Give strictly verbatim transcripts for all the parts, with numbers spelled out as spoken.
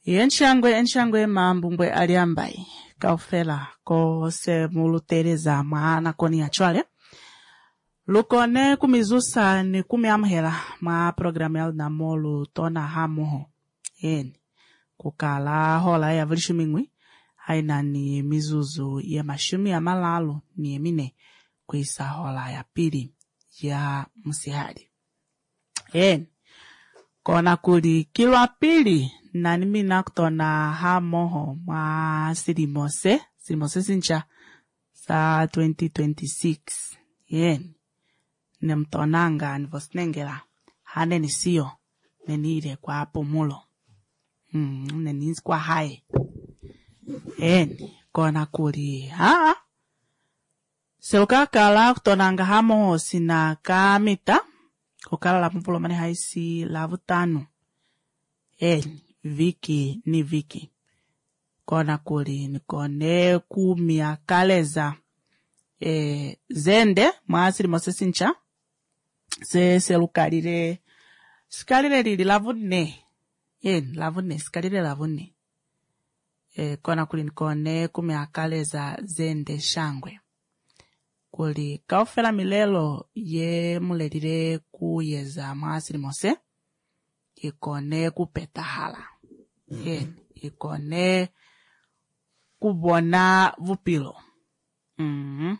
Yenshangwe enshangwe mambumbwe aliambai kaufela ko se mulutereza mwana koni achwale lukone kumizusa ni kumiamhela ma programu ya na molu tona hamuho eni kukala hola ya vrishimingwi haina ni mizuzu ya mashumi ya malalu ni emine kuisa hola ya pili ya msihari eni kona kuli kilwa pili na nimina kutona hamoho ma sirimose sirimose sincha sa twenty twenty-six yen nemtonanga nivosnengela hane nisio nenire kwa hapo mulo hmm neninzi kwa hai yen kona kuli ha seuka kala kutonanga hamoho sina kamita kukala la mpulo mani haisi lavutano yen viki ni viki kona kuli nikone kumia kaleza e, zende mwasiri mosesincha se selukalire sikalire lili lavune yen lavune sikalire lavune e, kona kuli nikone kumia kaleza zende shangwe kuli kaufela milelo ye mulelire kuyeza mwasiri mose ikone kupeta hala yen ikone kubona vupilo mhm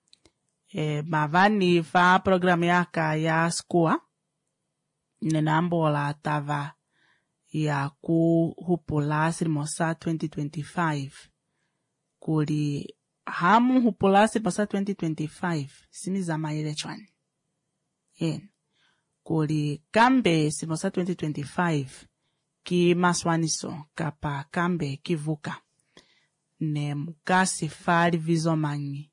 e mavani fa programu yaka ya skua nenambola tava ya kuhupula sirimosa twenty twenty-five kuli hamu hupula sirimosa twenty twenty-five simiza maile chwani yen kuli kambe sirimosa twenty twenty-five ki maswaniso kapa kambe kivuka ne mukasi fali vizomanyi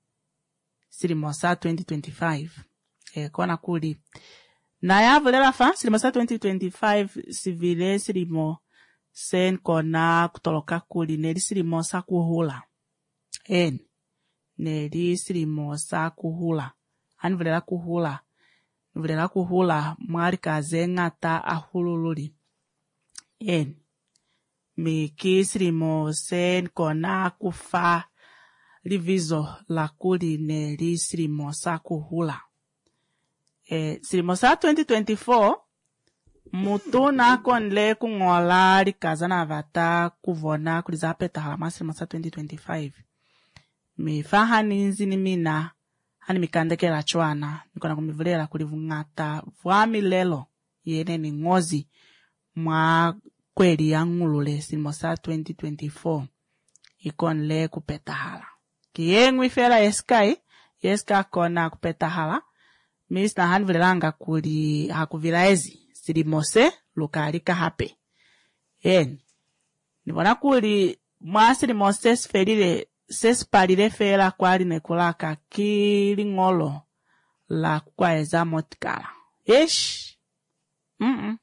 sirimosa twenty twenty-five e kona kuli na yavulela fa sirimosa twenty twenty-five sivile sirimo sen kona kutoloka kuli neli sirimosa kuhula en neli sirimosa kuhula anvulela kuhula vulela kuhula mwari kaze ngata ahulululi en mi kisrimo sen kona kufa livizo la kuli ne li srimo sa kuhula e srimo sa twenty twenty-four mutuna konle kungola likaza na vata kuvona kulizapeta halama srimo sa twenty twenty-five mi fahani nzini mina hani mikandekela chwana nikona kumivulela kulivungata vwami lelo yene ni ngozi mwa kweli yangulule simosa twenty twenty-four ikon le kupeta hala kiyengwi fela eskai yeska kona kupeta hala misna hanvilanga kuli hakuvilaezi silimose lukalika hape en nibona kuli mwasiri moses felile sespalile fela kwali nekulaka kilingolo la kwaeza motikala ish mm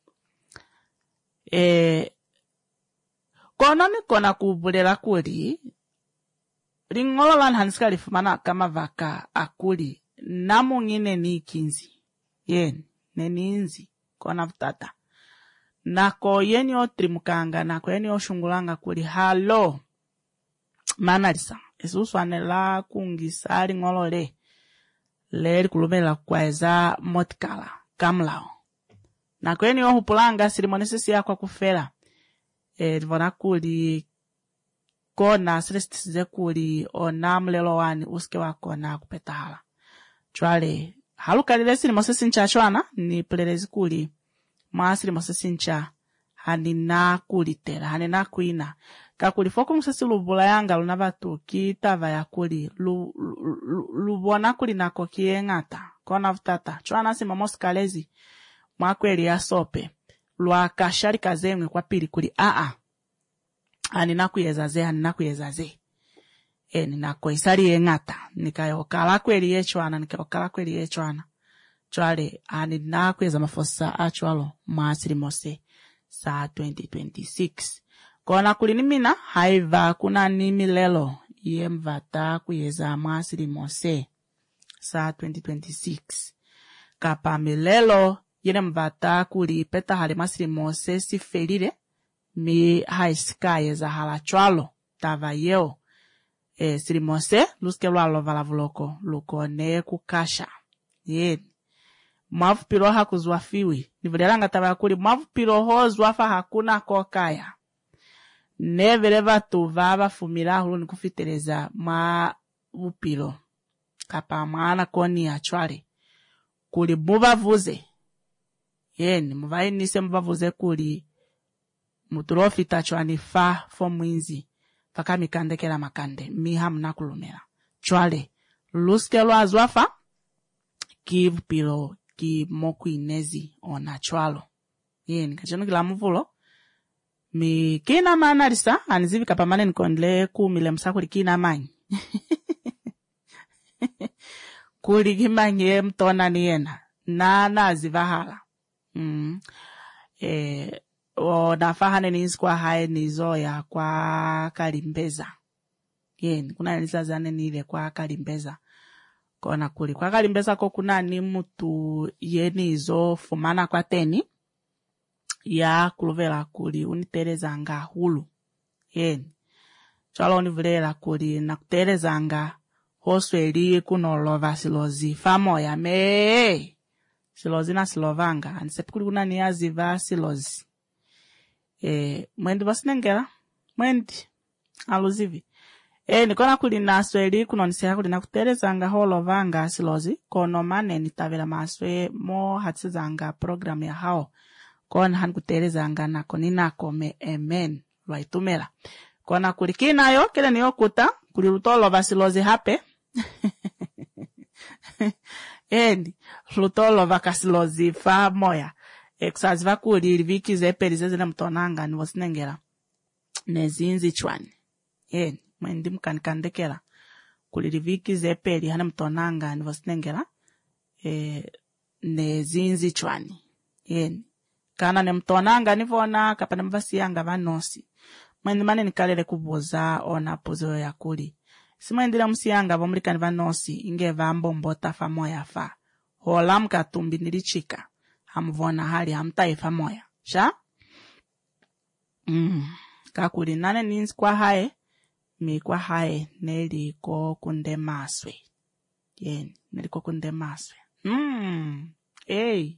e kona ni kona kubulela kuli lingolo lan hanska lifumana kama vaka akuli namu ngine ni kinzi yen neninzi kona vutata nako yeni otrimukanga nako yeni oshungulanga kuli halo manalisa esuswanela kungisa lingolo le le kulumela kwaeza motikala kamlao na kweni ohupulanga silimonesi ya kwa kufela e vona kuli kona selestize kuli onamlelo wani uske wako na kupeta hala chwale halukalile silimosesi ncha chwana ni pelelezi kuli maa silimosesi ncha hani na kuli tela hani na kuina kakuli foko musesi lubula yanga lunabatu kitava ya kuli lu, lu, lu, lubona kuli nako kiengata kona vutata chwana simamosikalezi mwakweli ya sope lwa kashari kazemwe kwa pili kuli aa ani nakuyezaze ani nakuyezaze e ninako isari yengata nikayokala kweli yechwana nikayokala kweli yechwana chwale ani nakuyeza mafosa achwalo masiri mose sa twenty twenty-six kona kuli nimina haiva kuna nimi lelo yemvata kuyeza masiri mose sa twenty twenty-six kapa milelo yene mvata kuli peta hale masiri mose si felire mi haiskaye za halachwalo tava yeo e sirimose luske lwalo valavuloko luko ne kukasha yeni mwavu piro hakuzwafiwi nivulelanga tava kuli mwavu piro hozwafa hakuna kokaya nevele vatu vava fumira hulu nikufitereza mwa upiro kapa mwana koni achwale kuli mubavuze yeni muvainise mubavuze kuli muturofita chwani fa fo mwinzi paka mikandekela makande miha mnakulumela chwale luske lwazwafa kivupiro ki moku inezi ona chwalo yeni kachano kila muvulo mi kina manalisa anizivi kapamane nikondle kumile msakuli kina manyi kuli kimanye mtona niyena na nazivahala mm. e o nafahane ninsi kwa hae nizoya kwa kalimbeza yeni kuna nisa zane nile kwa kalimbeza kona kuli kwa kalimbeza ko kuna ni mutu yeni izo fumana kwa teni ya kuluvela kuli uniterezanga hulu yeni chwala univulera kuli na kuterezanga hosweli kunolova silozi famoya me silozi na silovanga anisepi kuli kuna niyaziva silozi e mwendi vasinengela mwendi aluzivi e nikona kuli nasweli kunonisea kuli na kuterezanga holovanga silozi kono mane nitavela maswe mo hatsizanga program ya hao kona han kuterezanga nako ninako me amen lwaitumela kona kuli kinayo kile niyokuta kuli lutolo vasilozi hape endi lutolo vakasilozi fa moya ekusaziva kuli liviki zepeli zezile mtonanga nivosinengela nezinzi chwani endi mwendi mkanikandekela kuli liviki zepeli hane mtonanga nivosinengela e, nezinzi chwani endi kana ne mtonanga nivona kapana mvasiyanga vanosi mwendi mane nikalele kubuza ona puzo ya kuli simwendile musiyanga vomulikani vanosi inge vambombota fa moya fa hola mkatumbi nilichika hamvona hali hamtaifa moya sha mm kakuli nane ninsi kwa hae mi kwa hae neliko kunde maswe yeni neliko kunde maswe mm hey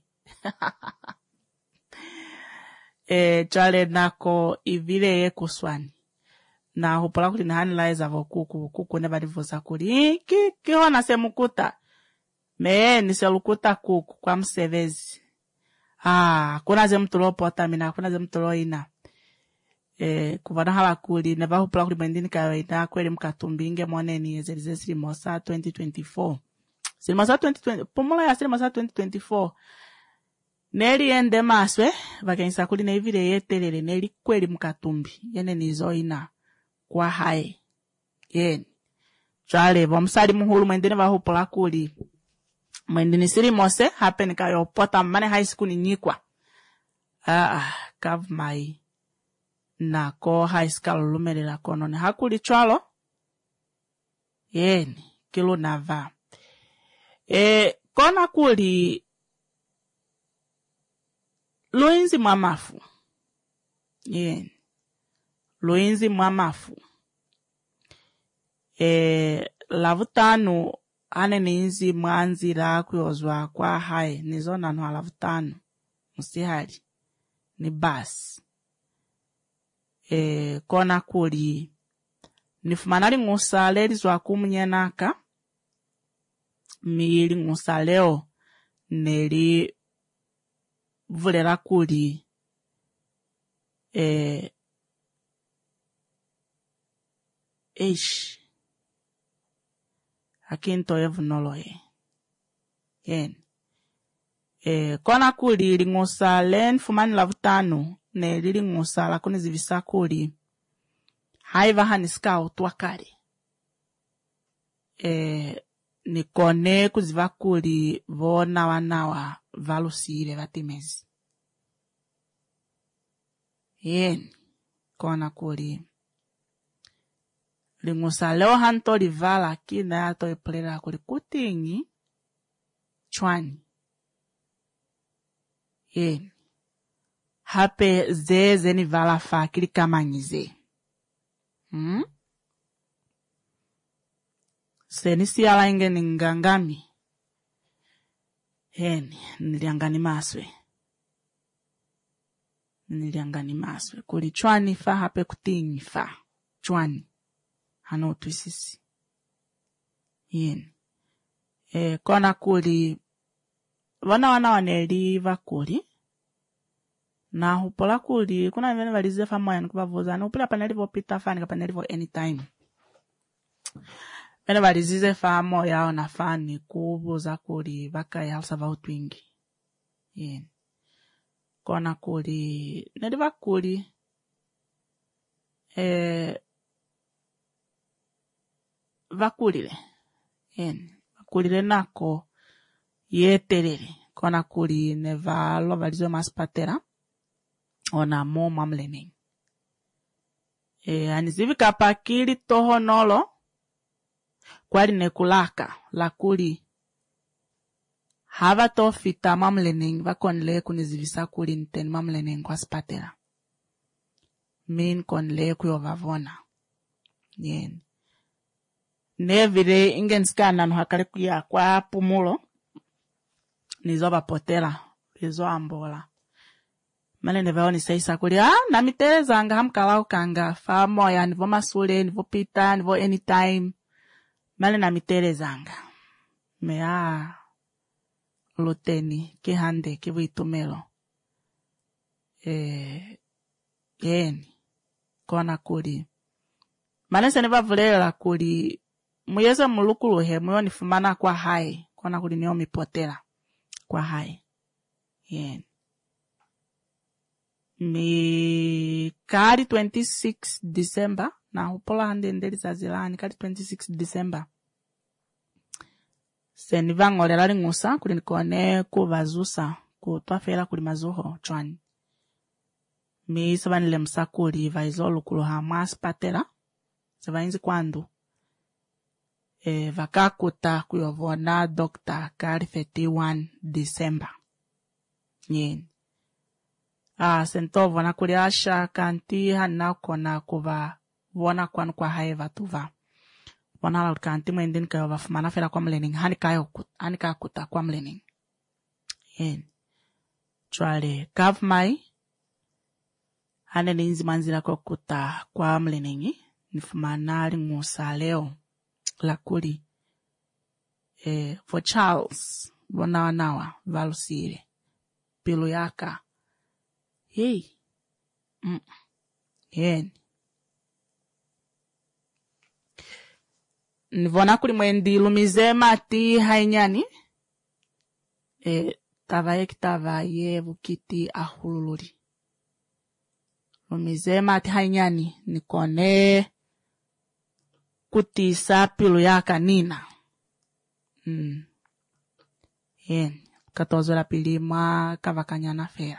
e chale nako ivile kuswani na hopola kuli na hani laiza vokuku kuku ne badivuza kuli ki kiona semukuta me ni selukuta kuku kwa msevezi ah kuna ze mtulo pota mina kuna ze mtulo ina e kuvana hala kuli ne bahopola kuli bendini kayo ina kweli mkatumbinge moneni ezelize silimosa twenty twenty-four silimosa twenty twenty pomula ya silimosa twenty twenty-four neli ende maswe vakenisa kuli na ivile yetelele neli kweli mkatumbi yene nizo ina kwa hae yeni chale bomsali muhulu mwendene vahopola kuli mwendini siri mose happen kayo pota mane high school ni nyikwa ah kav mai na ko high school lumelela kono ne hakuli chwalo yeni kilo nava e kona kuli loinzi mwamafu yeni loinzi mwamafu e lavutanu ane ninzi mwanzira kuyozwa kwa hae nizona no lavutanu musihali ni basi e kona kuli nifumanali ngusale lizwa kumunyenaka mili ngusaleo neli vulera kuli e eish akinto evunoloye yen e kona kuli lingusa len fumani lavutano ne lilingusa la kuni zivisa kuli haiva haniska utwakari e nikone kuziva kuli vona wanawa valusire vatimezi yen kona kuli lingusa leo hanto livala kina yato ipulera kuli kutingi chwani yen hape zeze ni vala fa kili kamanyize. Hmm? Senisi ala inge ni ngangami. Heni, niliangani maswe. Niliangani maswe. Kuli chwani fa hape kutingi fa. Chwani. Hano tuisisi. Heni. E, kona kuli. Wana wana waneli va kuli. Na hupola kuli. Kuna vene valize fa moya nikupa voza. Na upila panelivo pita fa nika panelivo anytime. Vene valizize fa moya ona fa nikuvoza kuli. Vaka ya halsa va utwingi. Heni. Kona kuli. Neliva kuli. E. Vakulile. Heni. Vakulile nako. Yeterere. Kona kuli neva lo valizo maspatera. Ona mo mamlening. E anizivi kapakili toho nolo. Kwali nekulaka. La kuli. Hava to fita mamlening. Vakonle kunizivisa kuli nten mamlening kwa spatera. Min konle kuyo vavona. Yen. Nevire ingenskana nuhakale kuya kwa pumulo. Nizo vapotela. Nizo ambola. Male neveo ni seisa kuli. Ah, na miteleza anga hamkala ukanga. Fa moya, nivo masule, nivo pita, nivo anytime. Male na miteleza anga. Mea luteni, kihande, kivu itumelo. Eh, yeni. Kona kuli. Male se neva vulela kuli. Muyeze mulukuluhe, muyo nifumana kwa hai. Kona kuli niyo mipotela. Kwa hai. Yeni. Mi kari twenty-six December. Na hupola hande ndeli za zilani. Kari twenty-six December. Se nivangolera lingusa. Kuli nikone kuvazusa. Kutwafela kuli mazuho. Chwani. Mi sabanile msa kuli. Vaizolu kuluha maspatela. Saba inzi kwandu. E, vakakuta kuyovona dokta kari thirty-one December. Yen. Ah, sento vona kuli asha kanti hana kona kuva vona kwanu kwa haeva tuva. Vona la kanti mwendini kaya vafumana fela kwa mlening. Hani kaya hani kaya kuta kwa mlening. Yen. Chwale kavmai. Hane ninzi manzila kwa kuta kwa mleningi. Nifumana lingusa leo. La kuli. Eh, for Charles. Vona wanawa. Valusire. Pilu yaka. Hey. Mm. Yen. Nivona kuli mwendi lumize mati hainyani. Eh, tavaye kitavaye vukiti ahululuri. Lumize mati hainyani. Nikone kutisa pilu yaka nina. Mm. Yen. Katozo la pilima kavakanyana fera.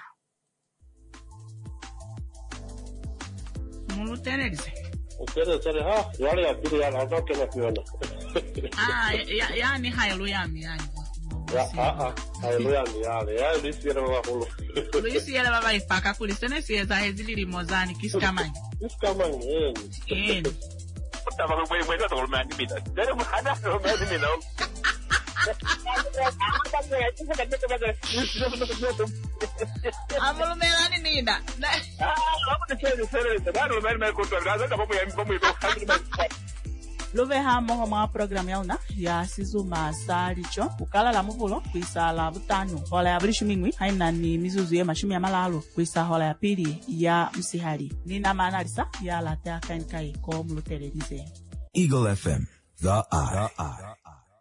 Mulu tenerize. Ukere sere ha, yale ya pili ya nazo kena kiona. Ah, ya ya ni haleluya mi yani. Ya ah ah, haleluya mi yale. Ya lisi ya baba hulu. Lisi ya baba ifaka kulisene sieza hezili limozani kiskamani. Kiskamani eh. Eh. Utaba kwa mwe ndo mani mida. Dere mhada ndo mani mida. Amulu melani nida. Ah, vamos a hacer sere. Daro mani mani contra. Gaza da bomu ya bomu ndo. Love hamo homa program yauna ya sizu masalicho ukala la muvulo kwisa la butano hola ya buli shumingwi haina ni mizuzu ye mashumi ya malalo kwisa hola ya pili ya msihali nina maana alisa ya latea kankai ko mulutelerize. Eagle F M, the eye.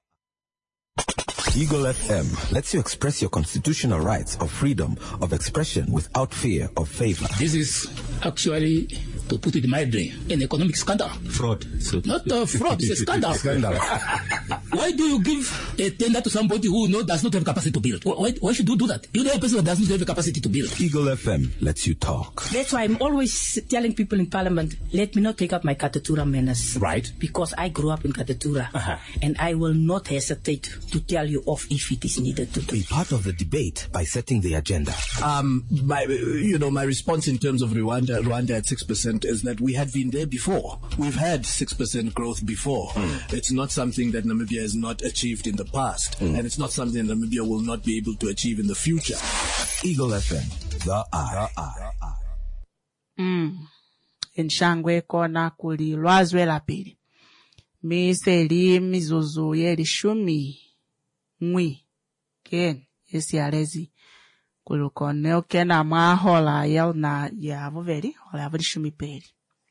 Eagle F M lets you express your constitutional rights of freedom of expression without fear of favor. This is actually, to put it mildly, an economic scandal. Fraud. So Not a fraud, it's a scandal. Scandal. Why do you give a tender to somebody who no, does not have capacity to build? Why, why should you do that? You know a person that does not have the capacity to build. Eagle F M lets you talk. That's why I'm always telling people in Parliament, let me not take up my Katatura manners. Right. Because I grew up in Katatura. Uh-huh. And I will not hesitate to tell you off if it is needed to do. Be part of the debate by setting the agenda. Um, my, you know, my response in terms of Rwanda, Rwanda at six percent is that we had been there before. We've had six percent growth before. Mm. It's not something that Namibia has not achieved in the past. Mm. And it's not something that Namibia will not be able to achieve in the future. Eagle F M, the eye. The eye. Mm. Inshangwe kona kuli lwazwe la pili. Miseli mizuzu yeli shumi. Ngwi. Ken. Yesi alezi. Kulukone okena mahola yel na ya vuveri. Hola yavuli shumi peli.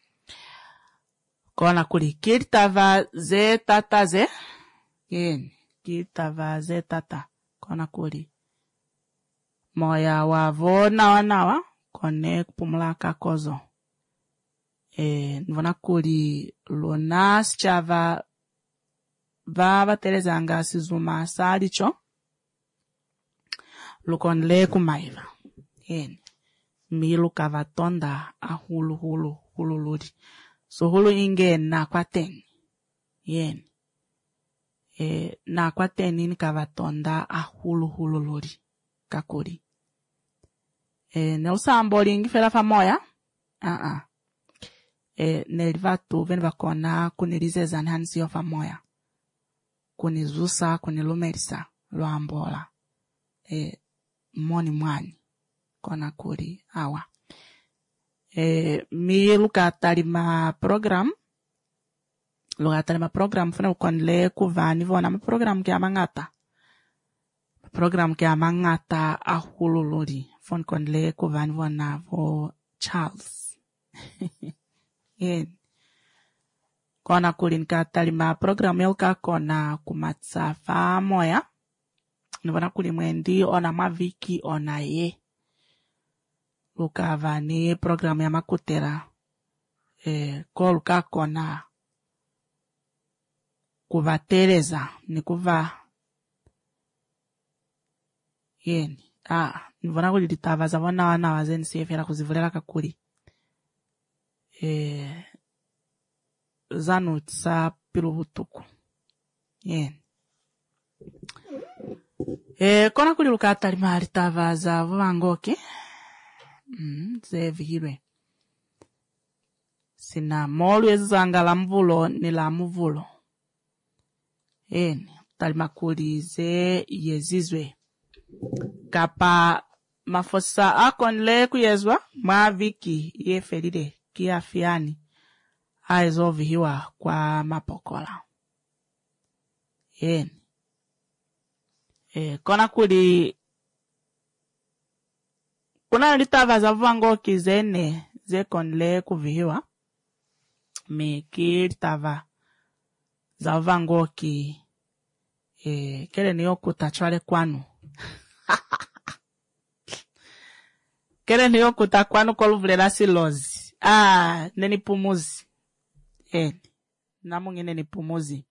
Kona kuli kirtava ze tata ze. Ken. Kirtava ze tata. Kona kuli. Moya wavo nawa nawa. Kone kupumulaka kozo. E, nvona kuli lona sichava vava terezanga sizuma salicho lukonle kumaiva yen milu kavatonda a hulu hulu hulu ludi so hulu inge na kwaten yen e na kwaten in kavatonda a hulu hulu ludi kakuri e nelsamboli ngifela famoya a uh a -uh. E, nelivatu veni vakona kunilizeza nhansi yofa moya. Kunizusa, kunilumelisa, luambola. E, moni mwani. Kona kuri, awa. E, mi luka talima program. Luka talima program, fune ukonle kuvani vona ma program kia mangata. Program kia mangata ahululudi. Fune konle kuvani vona vo Charles. Yen. Kona kulin ka talima program yelka kona kumatsa fa moya. Nivona kulimwendi ona maviki ona ye. Luka vani program ya makutera. E, ko luka kona kuva tereza. Ni kuva. Yen. Ah, nivona kulitava za wana wana wazeni siyefera kuzivulera kakuli. E, zanutsa pilubutuku. Yen. E, kona kuli luka talima alitava za vuvangoke. Mm, ze vihirwe. Sina molu ezanga la mvulo ni la mvulo. Yen. Talima kuli ze yezizwe. Kapa mafosa akonle kuyezwa maviki ye feride. Kia fiani aizovihiwa kwa mapokola. Yen. E, kona kuli kuna litava za vuvangoki zene ze konle kuvihiwa. Miki litava za vuvangoki e, kele niyo kutachwale kwanu. Kele niyo kutakwanu koluvulera silozi. Ah, neni pumuzi. Eh, namungi neni pumuzi.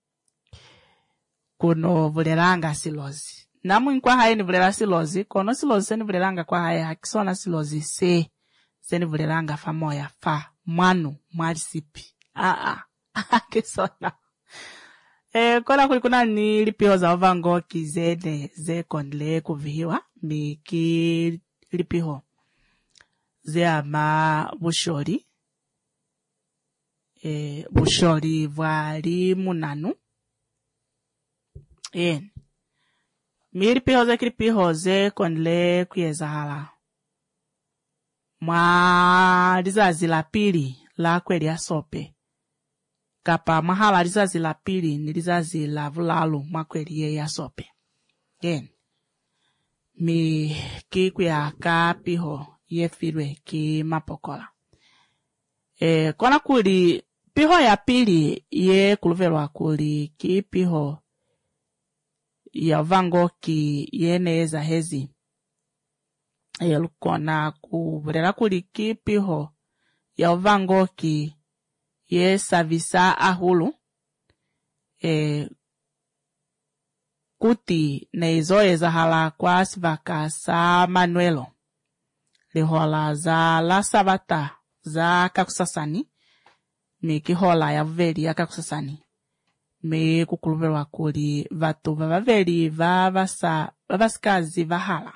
Kuno vuleranga silozi. Namungi kwa hae ni vulera silozi. Kono silozi seni vuleranga kwa hae hakisona silozi se. Seni vuleranga fa moya fa. Manu, marisipi. Ah, ah. Hakisona. Eh, kona kulikuna ni lipiho za uvango kizene ze kondle kuvihiwa. Miki lipiho. Ze ama bushori. E, bushori vwali munanu. Yen. Miri piho ze kiri piho ze konle kuyeza hala. Mwa lizazi la pili la kweli ya sope. Kapa mahala lizazi la pili ni lizazi la vulalu mwa kweli ye ya sope. Yen. Mi kikuya ka piho. Ye firwe ki mapokola. E, kona kuli piho ya pili ye kuluvelwa kuli ki piho ya vango ki ye neeza hezi. E, lukona kuvrela kuli ki piho ya vango ki ye savisa ahulu. E, kuti neizoeza hala kwa sivaka sa Manuelo lihola za la sabata za kakusasani mikihola ya veli ya kakusasani me kukuluverwa kuli vatu vavaveli vavasa vavasikazi vahala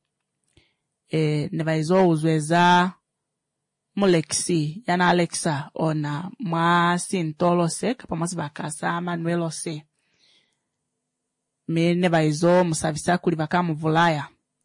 e nevaizo uzweza mulexi yana Alexa ona mwa sintolose kapamasi vakasa Manuelo se me nevaizo musavisa kuli vakamuvulaya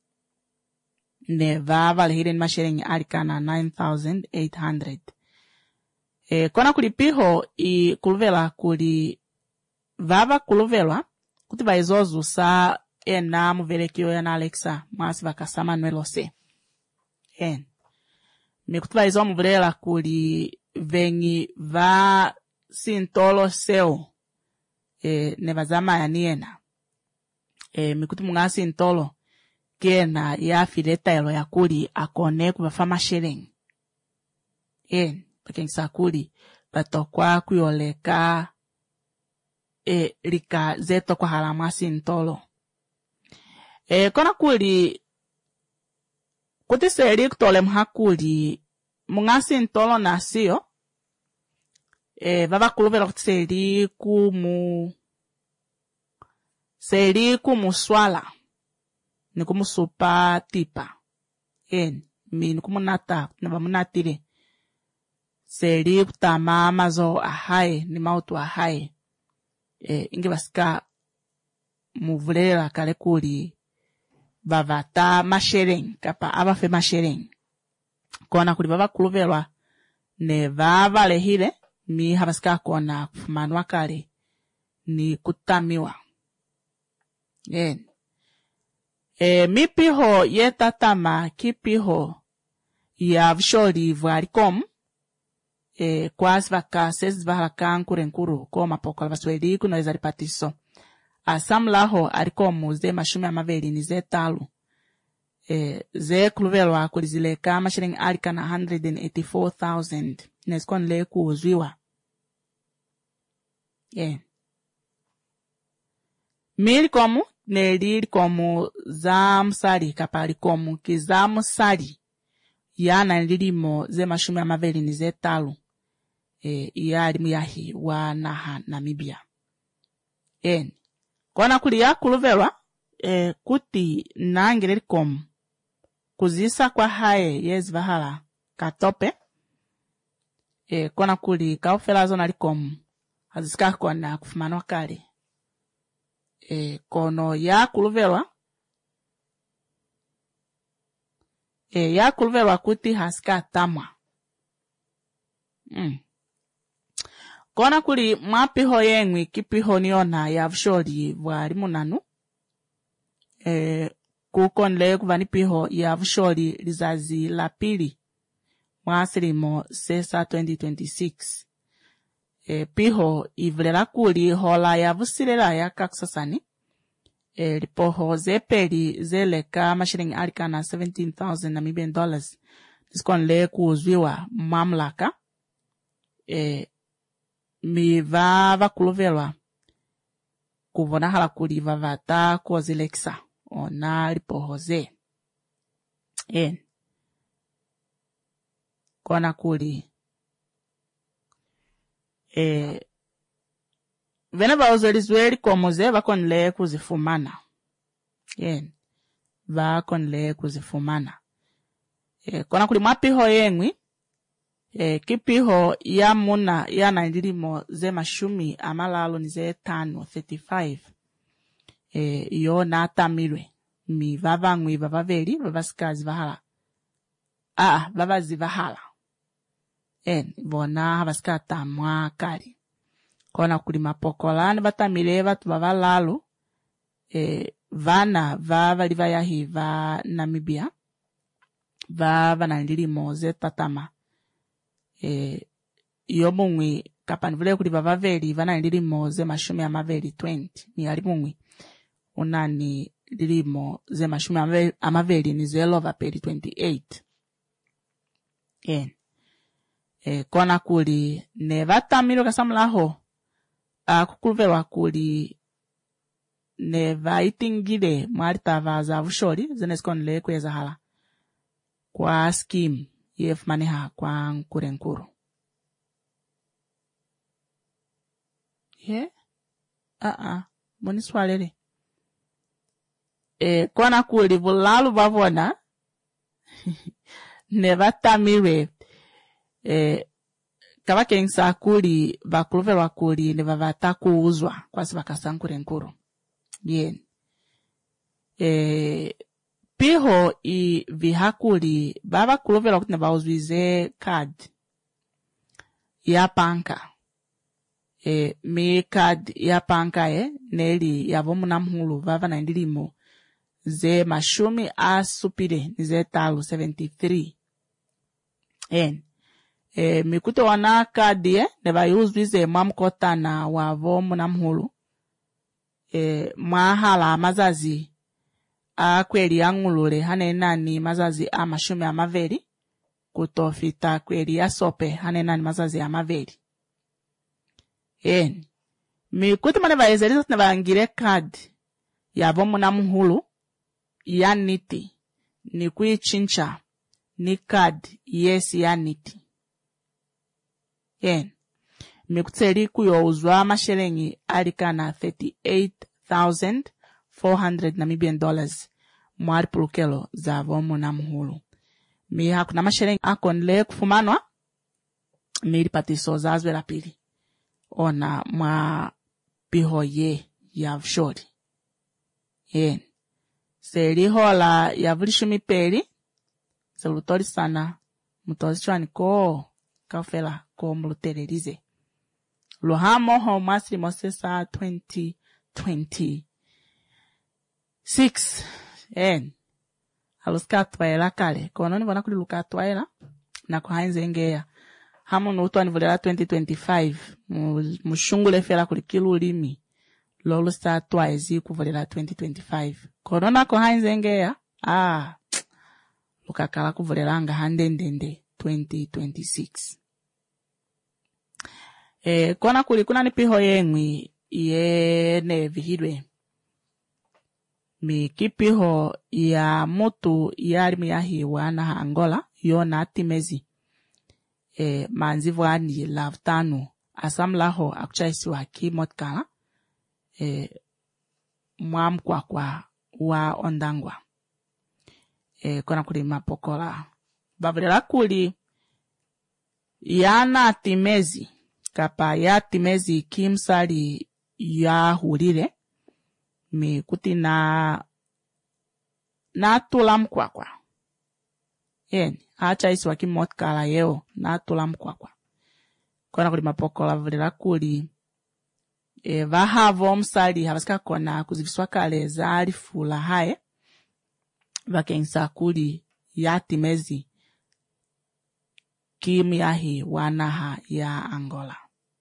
neva valehire ni masherengi alikana nine thousand eight hundred e kona kuli piho i kuluvela kuli vava kuluvelwa kuti vaizozu sa ena muvelekio yana Alexa mwasi vakasa Manuelo se en me kuti vaizo muvelela kuli vengi va sintolo seu e nevazama ya niena e me kuti munga sintolo kena ya fileta elo ya kuli akone kuvafa mashereng en pakengisa kuli batokwa kuyoleka e lika zeto kwa halama sintolo e kona kuli kuti seri kutole mhakuli munga sintolo nasio e vava kuluvela kuti seri kumu seri kumuswala ni kumusupa tipa en mi ni kumunata na vamunatire seri kutama mazo ahaye ni mautu ahaye e inge basika muvulela kale kuli vavata mashereng kapa abafe mashereng kona kuli vava kuluvelwa ne vava lehile mi habasika kona kufumanwa kale ni kutamiwa en e mipiho yetatama kipiho ya vshori vwalikom e kwasi vaka sezi vahalaka nkurenkuru ko mapokola vasweli kuno ezari patiso asamlaho alikomu ze mashumi amaveli ni ze talu e ze kuluvelwa kulizileka mashiringi alikana one hundred eighty-four thousand neskon le kuuzwiwa yeah. Milikomu neli komu za msali kapali komu kiza msali yana nilimo ze mashumi amaveli ni ze talu e yali muyahi wa naha Namibia en kona kuli ya kuluvelwa e kuti nangireli komu kuzisa kwa haye yezi vahala katope e kona kuli kaufela zona likomu hazisika kona kufumanwa kale e kono ya kuluvelwa e ya kuluvelwa kuti hasika tamwa mm. Kona kuli mwapiho yengwi kipiho niona ya vshori vwali munanu e kukonle kuvani piho ya vshori lizazi la pili mwasilimo sesa twenty twenty-six e piho ivlela kuli hola ya vusilela ya kakusasani e lipoho zepeli zeleka mashiringi alikana seventeen thousand Namibian dollars niskonle kuuzwiwa mamlaka e mi vava kuluvelwa kuvona hala kuli vavata kozileksa ona lipohoze en kona kuli e vene vauzolizweli komuze vakonle kuzifumana en vakonle kuzifumana e kona kuli mwapiho yengwi e kipiho ya muna ya naindilimo ze mashumi amalalo ni ze tano thirty-five e yo na tamirwe mi vava ngwi vava veli vava skazi vahala ah vava zivahala en bona havaska tamwa kali kona kuli mapokola ni batamire batu vava lalo e vana vava liva yahi va Namibia vava naindilimo ze tatama e yomungwi kapanivule kuli vava veli vana lilimo ze mashumi amaveli twenty ni alimungwi unani lilimo ze mashumi amaveli ni ze lova peli twenty-eight en e kona kuli ne vatamiro kasamlaho a kukuluvelwa kuli ne vaitingile mwari tava za vushori zinezikonle kweza hala kwa scheme yef maneha kwa nkurenkuru. Ye? Uh-uh. Moni swalele. E, kona kuli vulalu bavona ne vatamire e, kava kengsa kuli vakuruvelwa kuli ne vavata kuuzwa kwasi vakasankure nkuru. Yen. E, piho i vihakuli baba kuruvelwa kuti ne vauzwize card ya panka. E, mi card ya panka e neli yavomu na mhulu vava na indilimo ze mashumi asupire nize talu seventy-three. En. E, mikuto wana kadi e, neba yuzwize mamkota na wavomu na mhulu. E, mahala mazazi a kweli angulule hane nani mazazi a mashumi amaveri. Kutofita kweli ya sope hane nani mazazi amaveri. En. Mikuto maneva ezelizo neba angire kadi yavomu na mhulu. Ya niti ni kuichincha ni card yes ya niti. Yen. Mikutseli kuyouzwa mashelengi alikana thirty-eight thousand four hundred Namibian dollars mwari pulukelo za vomu na mhulu. Mi hakuna mashelengi akonle kufumanwa mili patiso za azwe la pili. Ona mwa pihoye ya vshori. Yen. Seri hola ya vulishumi peri. Salutori sana. Mutozi chwani ko. Kafela ko mulutererize. Lohamo ho masri mosesa twenty twenty-six. En. Aluska tuwaela kale. Kononi wana kuli luka tuwaela. Na kuhainze ngea. Hamu nutu anivulela twenty twenty-five. Mushungule fela kulikilu limi. Lolo sa twaezi kuvulela twenty twenty-five. Corona ko hainzengea. Ah. Lukakala kuvulela anga handendende twenty twenty-six. E, kona kuli kuna nipiho yengwi ye ne vihidwe. Mi kipiho ya mutu yari miyahiwa na Angola yo na timezi. E, manzivwani lavtanu asamlaho akuchaisi wa kimotkala. E, mwamkwa kwa wa ondangwa. E, kona kuli mapokola. Bavrela kuli yana timezi. Kapa ya timezi kimsali ya hulile. Mi kuti na na tulam kwa kwa. Yen, hacha isi waki motkala yeo na tulam kwa kwa. Kona kuli mapokola bavrela kuli e, vahavo msali havasika kona kuziviswa kale za alifula hae. Vakensa kuli ya timezi kimi yahi wanaha ya Angola.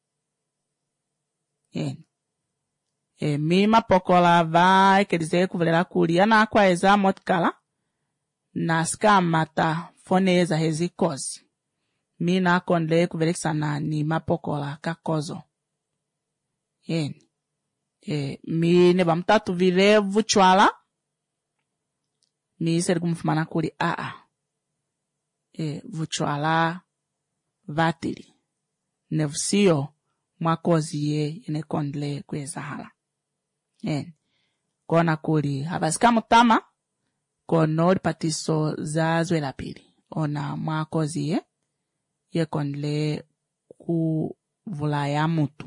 Yen. E, mima pokola va ekelize kuvulela kuli yana akwa eza motkala na ska mata foneza hezi kozi. Mina konle kuvelekisana ni mapokola kakozo. Yen. E, mi neba mtatu vile vuchwala. Mi seri kumufumana kuli aa. E, vuchwala vatili. Nevusio mwakozi ye yene kondle kweza hala. Yen. Kona kuli havasika mutama. Kono patiso za zwela pili. Ona mwakozi ye ye kondle kuvula ya mutu.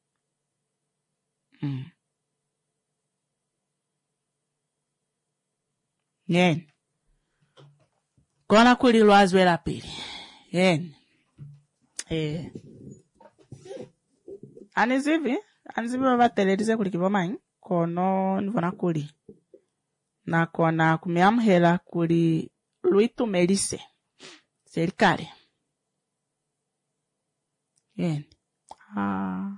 Mm. Yen. Kona kuli luazwe la pili. Yen. Eh. Anizivi. Anizivi wava telerize kuli kivomanyi. Kono nivona kuli. Na kona kumiamhela kuli luitu melise. Serikali. Yen. Ah.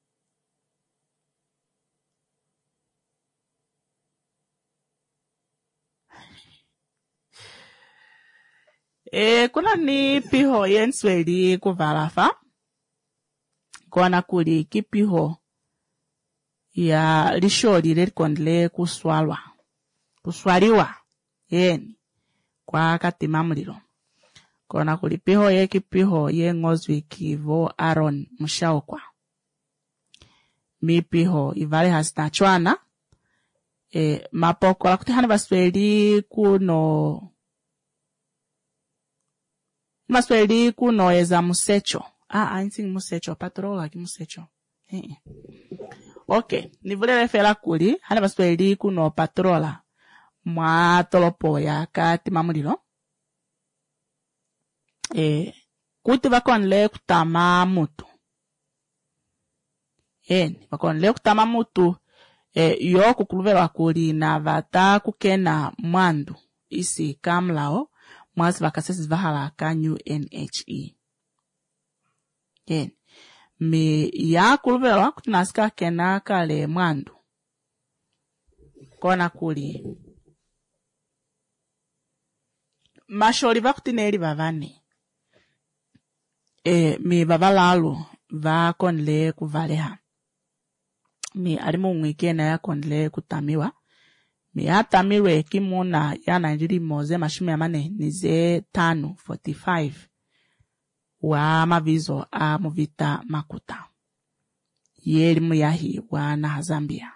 E, kuna ni piho yensweli kuvalafa. Kona kuli kipiho ya lishori likonle kuswalwa kuswaliwa yeni kwa katima mulilo kona kulipiho ye kipiho ye ngozwi kivo Aaron Mushaokwa mipiho ivale hasitachwana e mapoko la kuti hani basweli kuno basweli kuno eza musecho ah I think musecho patrola ki musecho eh okay nivule refera kuli hani basweli kuno patrola mwa tolopo ya katima mulilo e kuti bakonle kutama mutu eni bakonle kutama mutu e yo kukuluvela kuli na vata kukena mwandu isi kamlao mwasi vakasesi vahala ka New N H E eni mi ya kuluvela kuti nasika kena kale mwandu kona kuli mashori vakutineli vavane e mi babalalo va konle kuvaleha mi alimu mwikena ya konle kutamiwa mi atamirwe kimuna ya Nigeria moze mashumi amane nize tano forty-five wa mavizo a movita makuta yeli muyahi wa na Zambia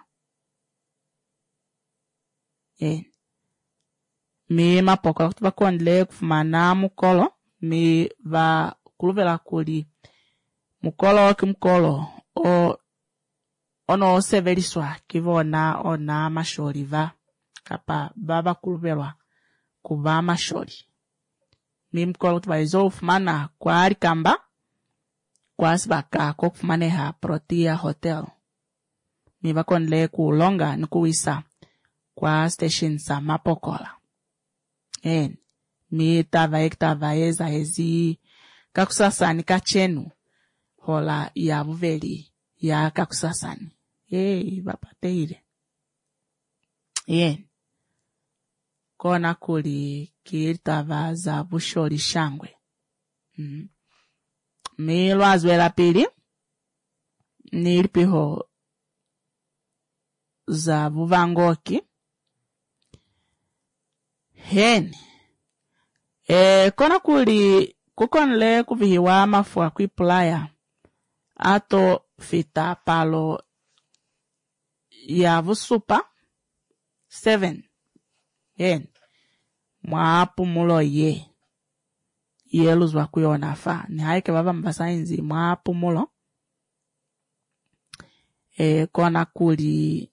e mi mapoko kutuba konle kufumana mukolo mi va kuluvela kuli mukolo kimukolo o ono severiswa kivona ona mashori va kapa baba kuluvelwa kuva mashori mi mukolo tubaizo ufumana kwa arikamba kwa sibaka ko kufumaneha Protea Hotel mi bakonle kulonga nikuwisa kwa station sa mapokola en mi tava ektava eza ezi kakusasani kachenu hola ya buveli ya kakusasani eh bapateire yen kona kuli kirtava za bushori shangwe mm. mi lwazwela pili nilipiho za buvangoki hen e kona kuli kukonle kuvihiwa mafua kuipulaya ato fita palo ya vusupa seven yen mwapu mulo ye yeluzwa kuyona fa ni haike baba mbasainzi mwapu mulo e kona kuli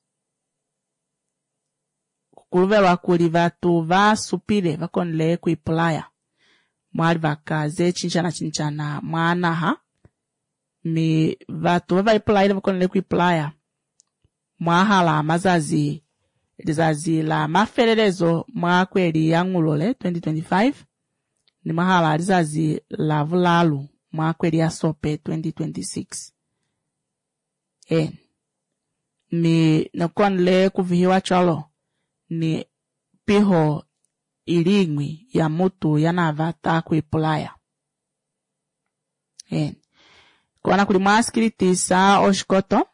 kukuluvela kuli vatu va supile vakonle kuipulaya mwali vakaze chinchana chinchana mwanaha mi vatu vava ipulaya vakonle kuipulaya mwahala mazazi lizazi la mafelelezo mwakweli ya ngulole twenty twenty-five ni mwahala lizazi la vulalu mwakweli ya sope twenty twenty-six en mi nakonle kuvihiwa cholo ni piho ilingwi ya mutu yanavata kuipulaya en kona kuli mwaskiritisa oshikoto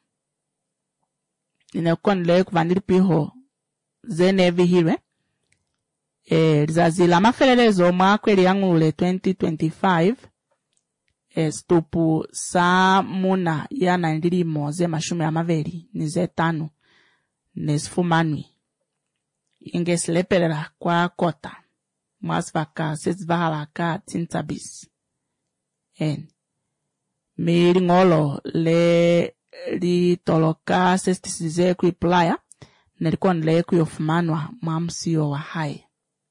inakonle kuvanili piho zene vihirwe e lizazila mafelelezo mwakweli yangule twenty twenty-five e stupu sa muna ya naindilimo ze mashumi ya maveli ni ze tano nesifumanwi ingeslepelela kwa kota mwasvaka sesivahalaka tintabis en mili ngolo le li toloka sestisize kuipulaya nelikonle kuyofumanwa mwamsio wa hai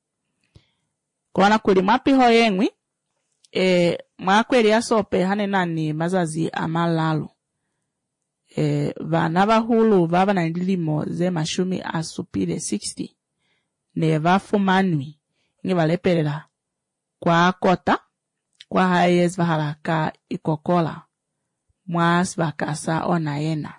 kona kuli mwapiho yengwi e mwakweli ya sope hane nani mazazi amalalo e vana bahulu vava na ndilimo ze mashumi asupile sixty ne vafumanwi nge valepelela kwa kota kwa hayes vahalaka ikokola mwas vakasa ona yena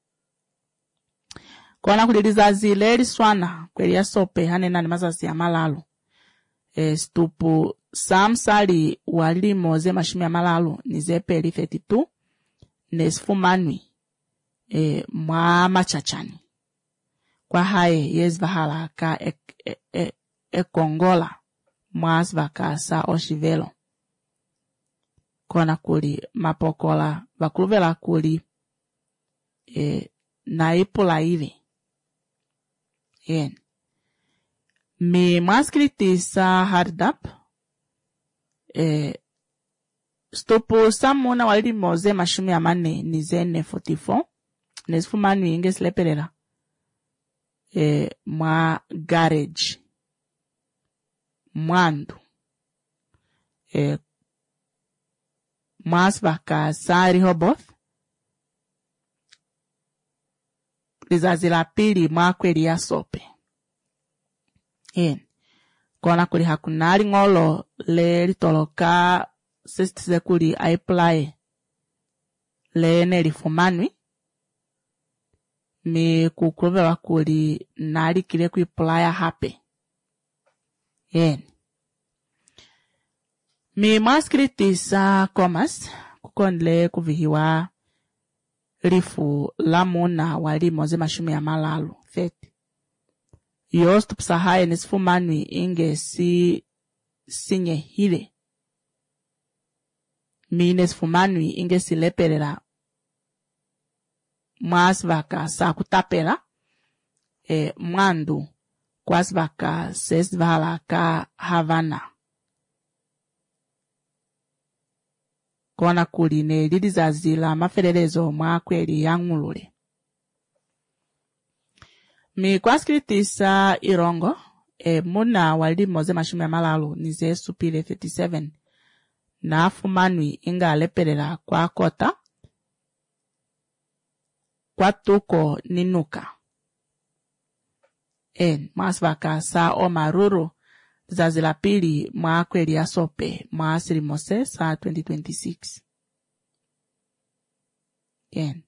kona kulilizazi leri swana kweli ya sope hane nani mazazi amalalo e stupu samsali walimo ze mashumi amalalo ni ze peli thirty-two nesifumanwi e mwa machachani kwa haye yezvahala ka e, e, e, e kongola mwas vaka sa oshivelo kona kuli mapokola vakuluvela kuli e na ipula ile yen mi mwaskritisa hardap e stopo samuna walidi moze mashumi amane nizene forty-four nesfumanu inge sleperera e mwa garage mwandu e mwas vaka sa Rehoboth lizazi la pili mwa kweli ya sope yen kona kuli hakunari ngolo le litoloka sestize kuli aiplae le nelifumanwi mi kukuluvela kuli nali kile kuiplaya hape yen mi mwaskritisa commerce kukonle kuvihiwa rifu lamuna wali moze mashumi ya malalu thirty yost psahaye nisifumanwi inge si sinye hile mi nisifumanwi inge sileperera mwasvaka sa kutapela e mwandu kwasvaka sesvala ka Havana kona kuli ne lidizazi la maferelezo mwa kweli yangulule mi kwaskritisa Irongo e muna wali moze mashumi ya malalu nize supile thirty-seven na fumanwi inga lepelela kwa kota kwa tuko ninuka en masvaka sa omaruru zazi la pili mwa kweli ya sope mwa sirimose sa twenty twenty-six en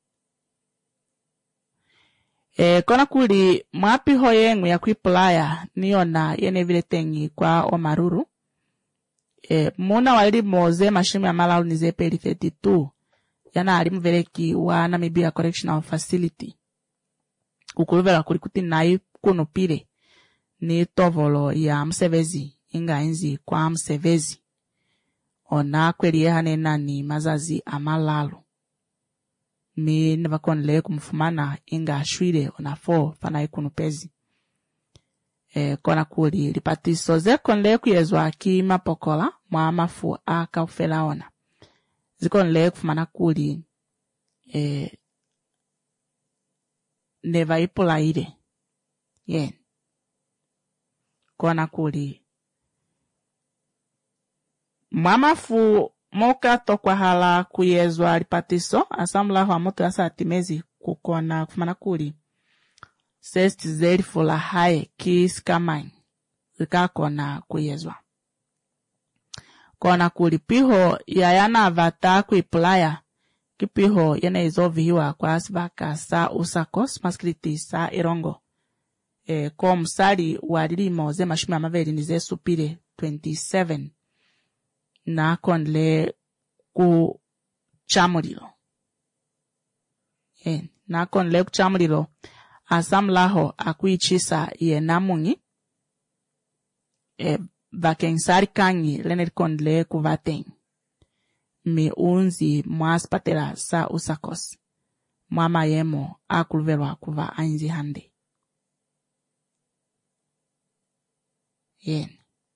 e kona kuli mwapi hoyengu ya kuipulaya niona yene vile tengi kwa omaruru e muna wali moze mashimi ya malalu nize peli thirty-two yana alimu veleki wa Namibia Correctional Facility kukuluvela kuli kuti nai kuno pile ni tovolo ya msevezi inga inzi kwa msevezi ona kweli yehane nani mazazi amalalu mi nvakonle kumfumana inga ashwile ona fo pana ikuno pezi e kona kuli lipatiso ze konle kuyezwa ki mapokola mwa mafu aka ufela ona zikonle kufumana kuli e neva ipula ile yen kona kuli mamafu moka tokwa hala kuyezwa lipatiso asamla wa moto ya satimezi kukona kufumana kuli sesti zeli fula hae kiskamai zikakona kuyezwa kona kuli piho ya yana avata kuipulaya kipiho yana izovihiwa kwa asibaka sa usakos maskriti sa Irongo e kom sali wadilimo ze mashumi amaveli nize supile twenty-seven na konle ku chamulilo e na konle ku chamulilo asamlaho akuichisa ye namungi e vakensari kanyi lener konle ku vaten mi unzi mwaspatela sa usakos mama yemo akuluvelwa kuva ainzi hande yen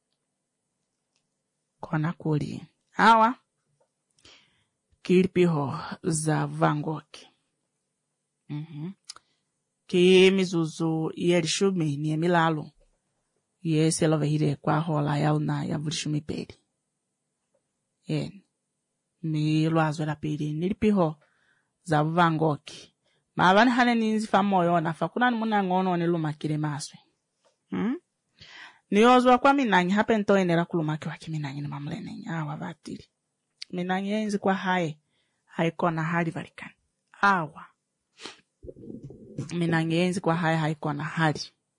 kona kuli hawa kilipiho za vangoki mhm ki mizuzu yelishumi ni emilalu yese lovehire kwa hola yauna ya vulishumi peli yen mi lwazo la pili nilipiho za vangoki mavani hane ninzi famoyo na fakuna muna ngono ni lumakile maswe hmm? Niozwa kwa minanyi hape nto enera kulumaki waki minanyi ni mamlene awa vatili minanyi enzi kwa hae haikona hali valikani awa minanyi enzi kwa hae haikona hali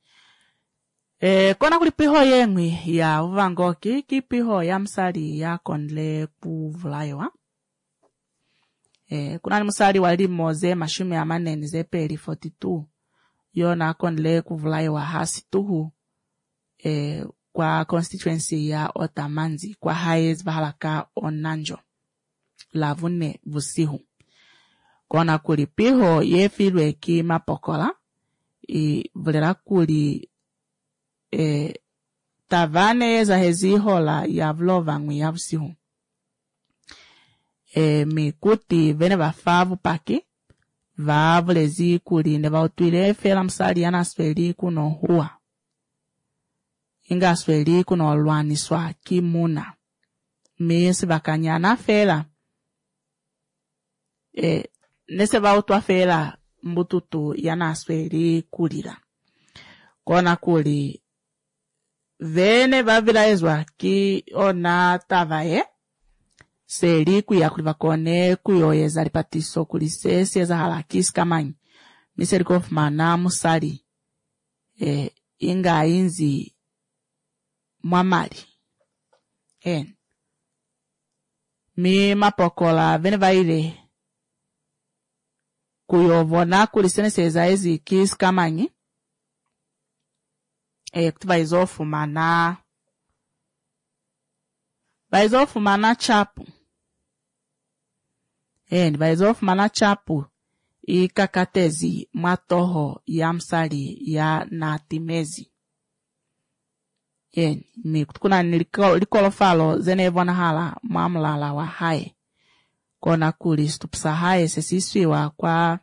e kona kulipiho yengwi ya uvangoki kipiho ya msali ya konle kuvulaiwa eh kuna ni musali walimo ze mashumi amanene ze peri forty-two yona akonle kuvulaiwa hasi tuhu eh kwa constituency ya Otamanzi kwa Hayes Bahalaka Onanjo lavune vusihu kona kuli piho yefilwe ki Mapokola i vulera kuli eh tavane za hezi hola ya vlova ngwi ya vusihu e mikuti vene vafavu paki vavulezi kuli ne vautwile fela msali yana sweli kuno huwa inga sweli kuno lwaniswa kimuna mesi vakanyana fela e nese vautwa fela mbututu yana sweli kulira kona kuli vene vavilaezwa ki ona tavaye seli kuya kuli vakone kuyoyeza lipatiso kuli sesi eza halakisi kamanyi miseri kofumana musali e inga inzi mwamali en mi Mapokola vene vaile kuyovona kuli seneseza ezi kisi kamanyi e kutuba izofumana vaizofumana chapu en vaizofumana chapu ikakatezi mwatoho ya msali ya natimezi en mi kutukuna likolofalo zenevona hala mwamulala wa hae kona kuli stupsa hae sesiswiwa kwa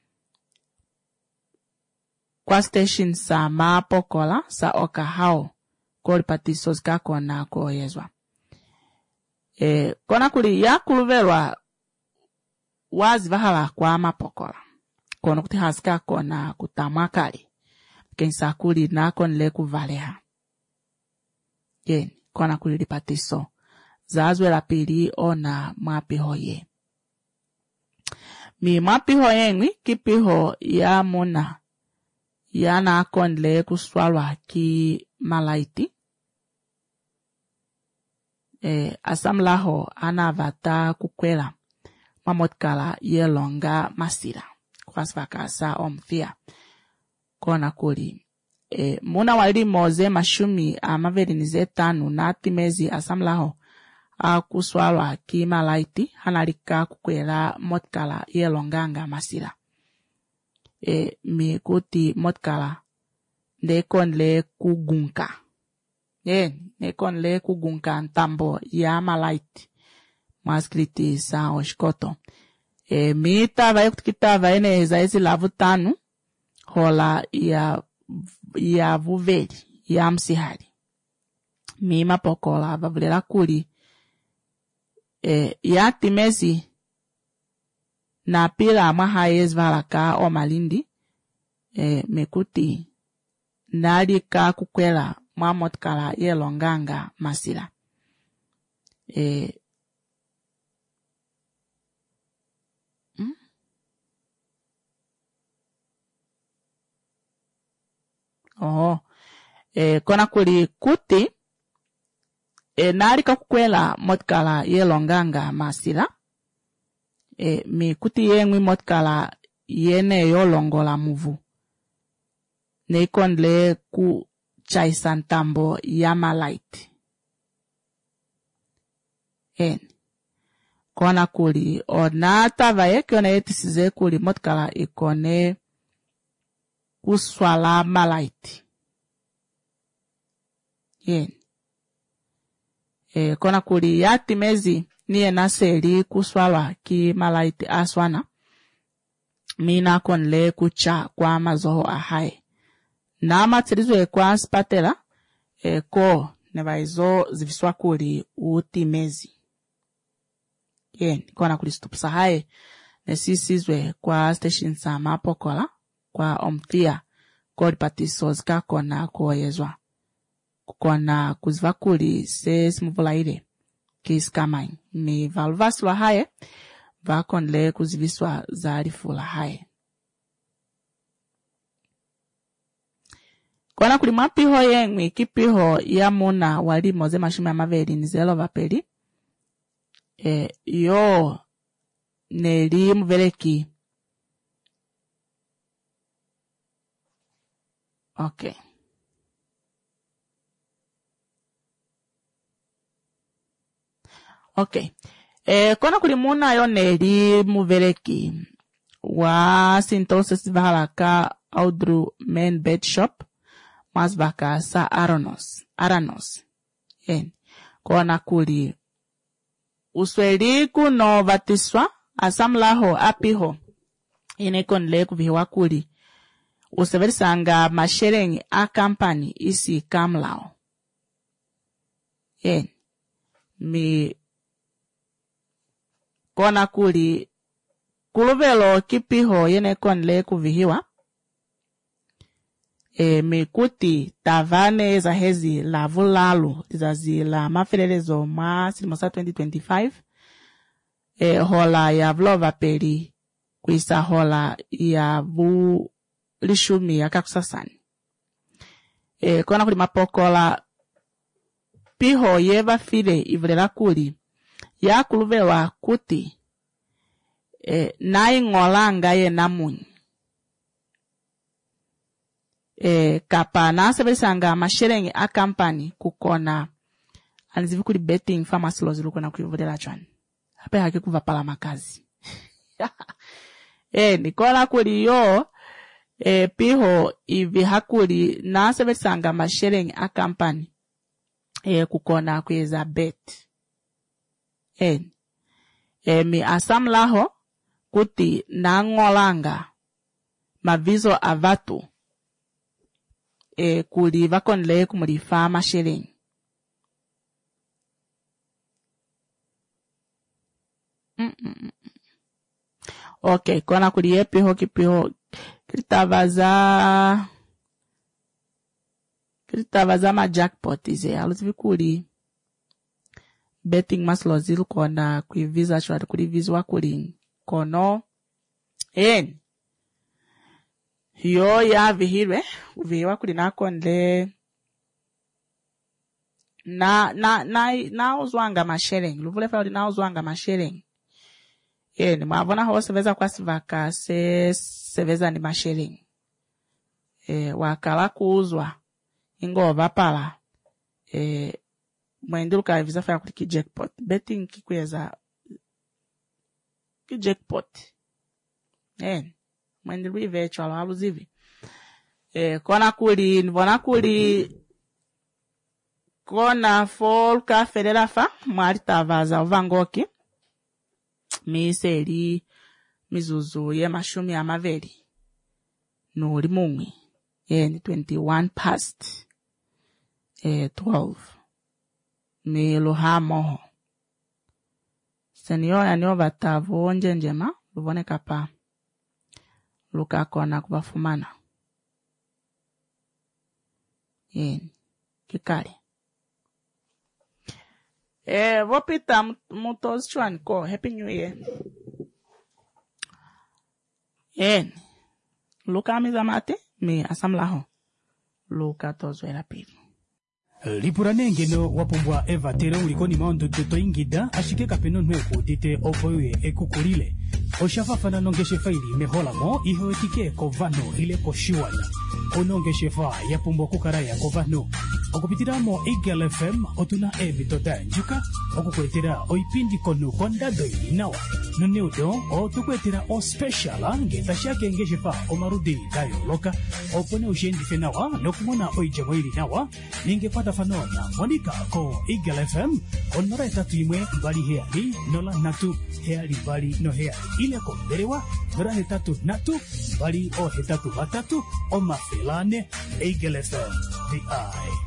kwa station sa Mapokola sa Okahao koli patiso zikakona koyezwa e kona kuli yakuluvelwa wazi vahala kwa Mapokola kono kuti hasika kona kutamwa kali kensa kuli nako nile kuvaleha yen kona kuli lipatiso zazwe la pili ona mwapiho ye mi mwapiho yengwi kipiho ya muna yana konle kuswalwa ki malaiti e asamlaho anavata kukwela mamotkala yelonga masira kwasvaka sa omfia kona kuli e muna walimo ze mashumi amaverinize tanu na timezi asamlaho akuswalwa ki malaiti hanalika kukwela motkala yelonganga masira e mi kuti motkala ndekonle kugunka e nekonle kugunka ntambo ya malaiti mwaskriti sa oshkoto e mi tava ekutikitava ene eza ezi lavu tanu hola ya ya vuveli ya msihali mi Mapokola vavulela kuli e ya timezi na pila mwa Hayes Valaka o Malindi e mekuti nalika kukwela mwa motkala yelonganga masila e mm? oh e kona kuli kuti e nalika kukwela motkala yelonganga masila e mi kuti yengwi motkala yene yolongola muvu neikondle ku chaisantambo ya malaiti en kona kuli ona tava yeke ona yetisize kuli motkala ikone kuswala malaiti en e kona kuli yatimezi niye naseli kuswalwa ki malaiti aswana mina konle kucha kwa mazoho ahai na matsirizwe kwa spatela e ko nevaizo ziviswa kuli utimezi yen kona kuli stupsa hai nesisizwe kwa station sa Mapokola kwa omthia koli patiso zika kona koyezwa kona kuziva kuli se simuvulaire kiskamai mi valvaswa haye vakonle kuziviswa zarifula haye kona kuli mwapiho yengwi kipiho ya muna walimo ze mashumi amaveli nizelo vapeli e yo neri muvereki. Okay. Okay. Eh, kona kuli muna yo neri muvereki. Wa sintosa sivahalaka audru main bed shop. Mas vaka sa aranos. Aranos. Yen. Kona kuli usweliku no vatiswa asamlaho apiho. Ine kon leku viwa kuli. Useverisanga masherengi a company isi kamlao. Yen. Mi kona kuli kuluvelo kipiho yene kon leku vihiwa. E mikuti tavane za hezi la vulalu za zi la maferelezo ma silimosa twenty twenty-five. E hola ya vlova peri kuisa hola ya vu lishumi ya kakusasani. E kona kuli mapokola piho yeva file ivlela kuli ya kuluvewa kuti e nai ngolanga ye namunyi. E kapa na seberisanga masherengi a company kukona anizivi kuli betting pharmacy lozi lukona kuivudela chwani. Hape haki kuvapala makazi. E nikona kuli yo e piho ivi hakuli na seberisanga masherengi a company e kukona kueza bet. E, e mi asamlaho kuti na ngolanga mavizo avatu. E kuli vakon le kumulifa masherengi. Mm -mm. Okay, kona kuli ye piho kipiho kitavaza kitavaza ma jackpot ize aluzivi kuli betting maslozil kona kuiviza chwati kuli vizwa kuli kono en yo ya vihirwe viwa kuli nakonle na na na na uzwanga masherengi luvule fa na uzwanga masherengi en mavona ho seveza kwa sivaka se seveza ni masherengi e wakala kuuzwa ingova pala e mwenduka visa fa kuli ki jackpot betting kikweza ki jackpot en mwendilu ivecho aluzivi e kona kuli nivona kuli kona folka fedela fa mwari tavaza uvangoki miseri mizuzu ye mashumi amaveri nuri mumwi e ni twenty-one past e twelve mi luhamo seniora niyo vatavo njenjema luvone kapa luka kona kubafumana. Yen. Kikali. Eh, vopita mutos chuan ko. Happy New Year. Yen. Luka mizamate. Mi asamlaho. Luka tozwela pili. Lipuranenge no wapumbwa eva tere ulikoni maondo toto ingida ashike kapeno nweko dite opoye ekukulile. Oshafafana nongeshe faili mehola mo iho etike kovano ile koshiwana. Onongeshe fa ya pumbwa kukaraya kovano. Okupitiramo Eagle F M otuna evi tota njuka. Okukwetera oipindi konu kondado inawa. Nuneudo o tukwetera o speciala ngeta shake ngeshe fa omarudi dayo loka. Opone ushendi fenawa nokumona oijamo ili nawa. Ninge pata fanona monika ko Eagle F M onora etatu imwe bali heali nola natu heali bali no heali ile ko berewa nora etatu natu bali o etatu batatu o mafelane Eagle F M the eye.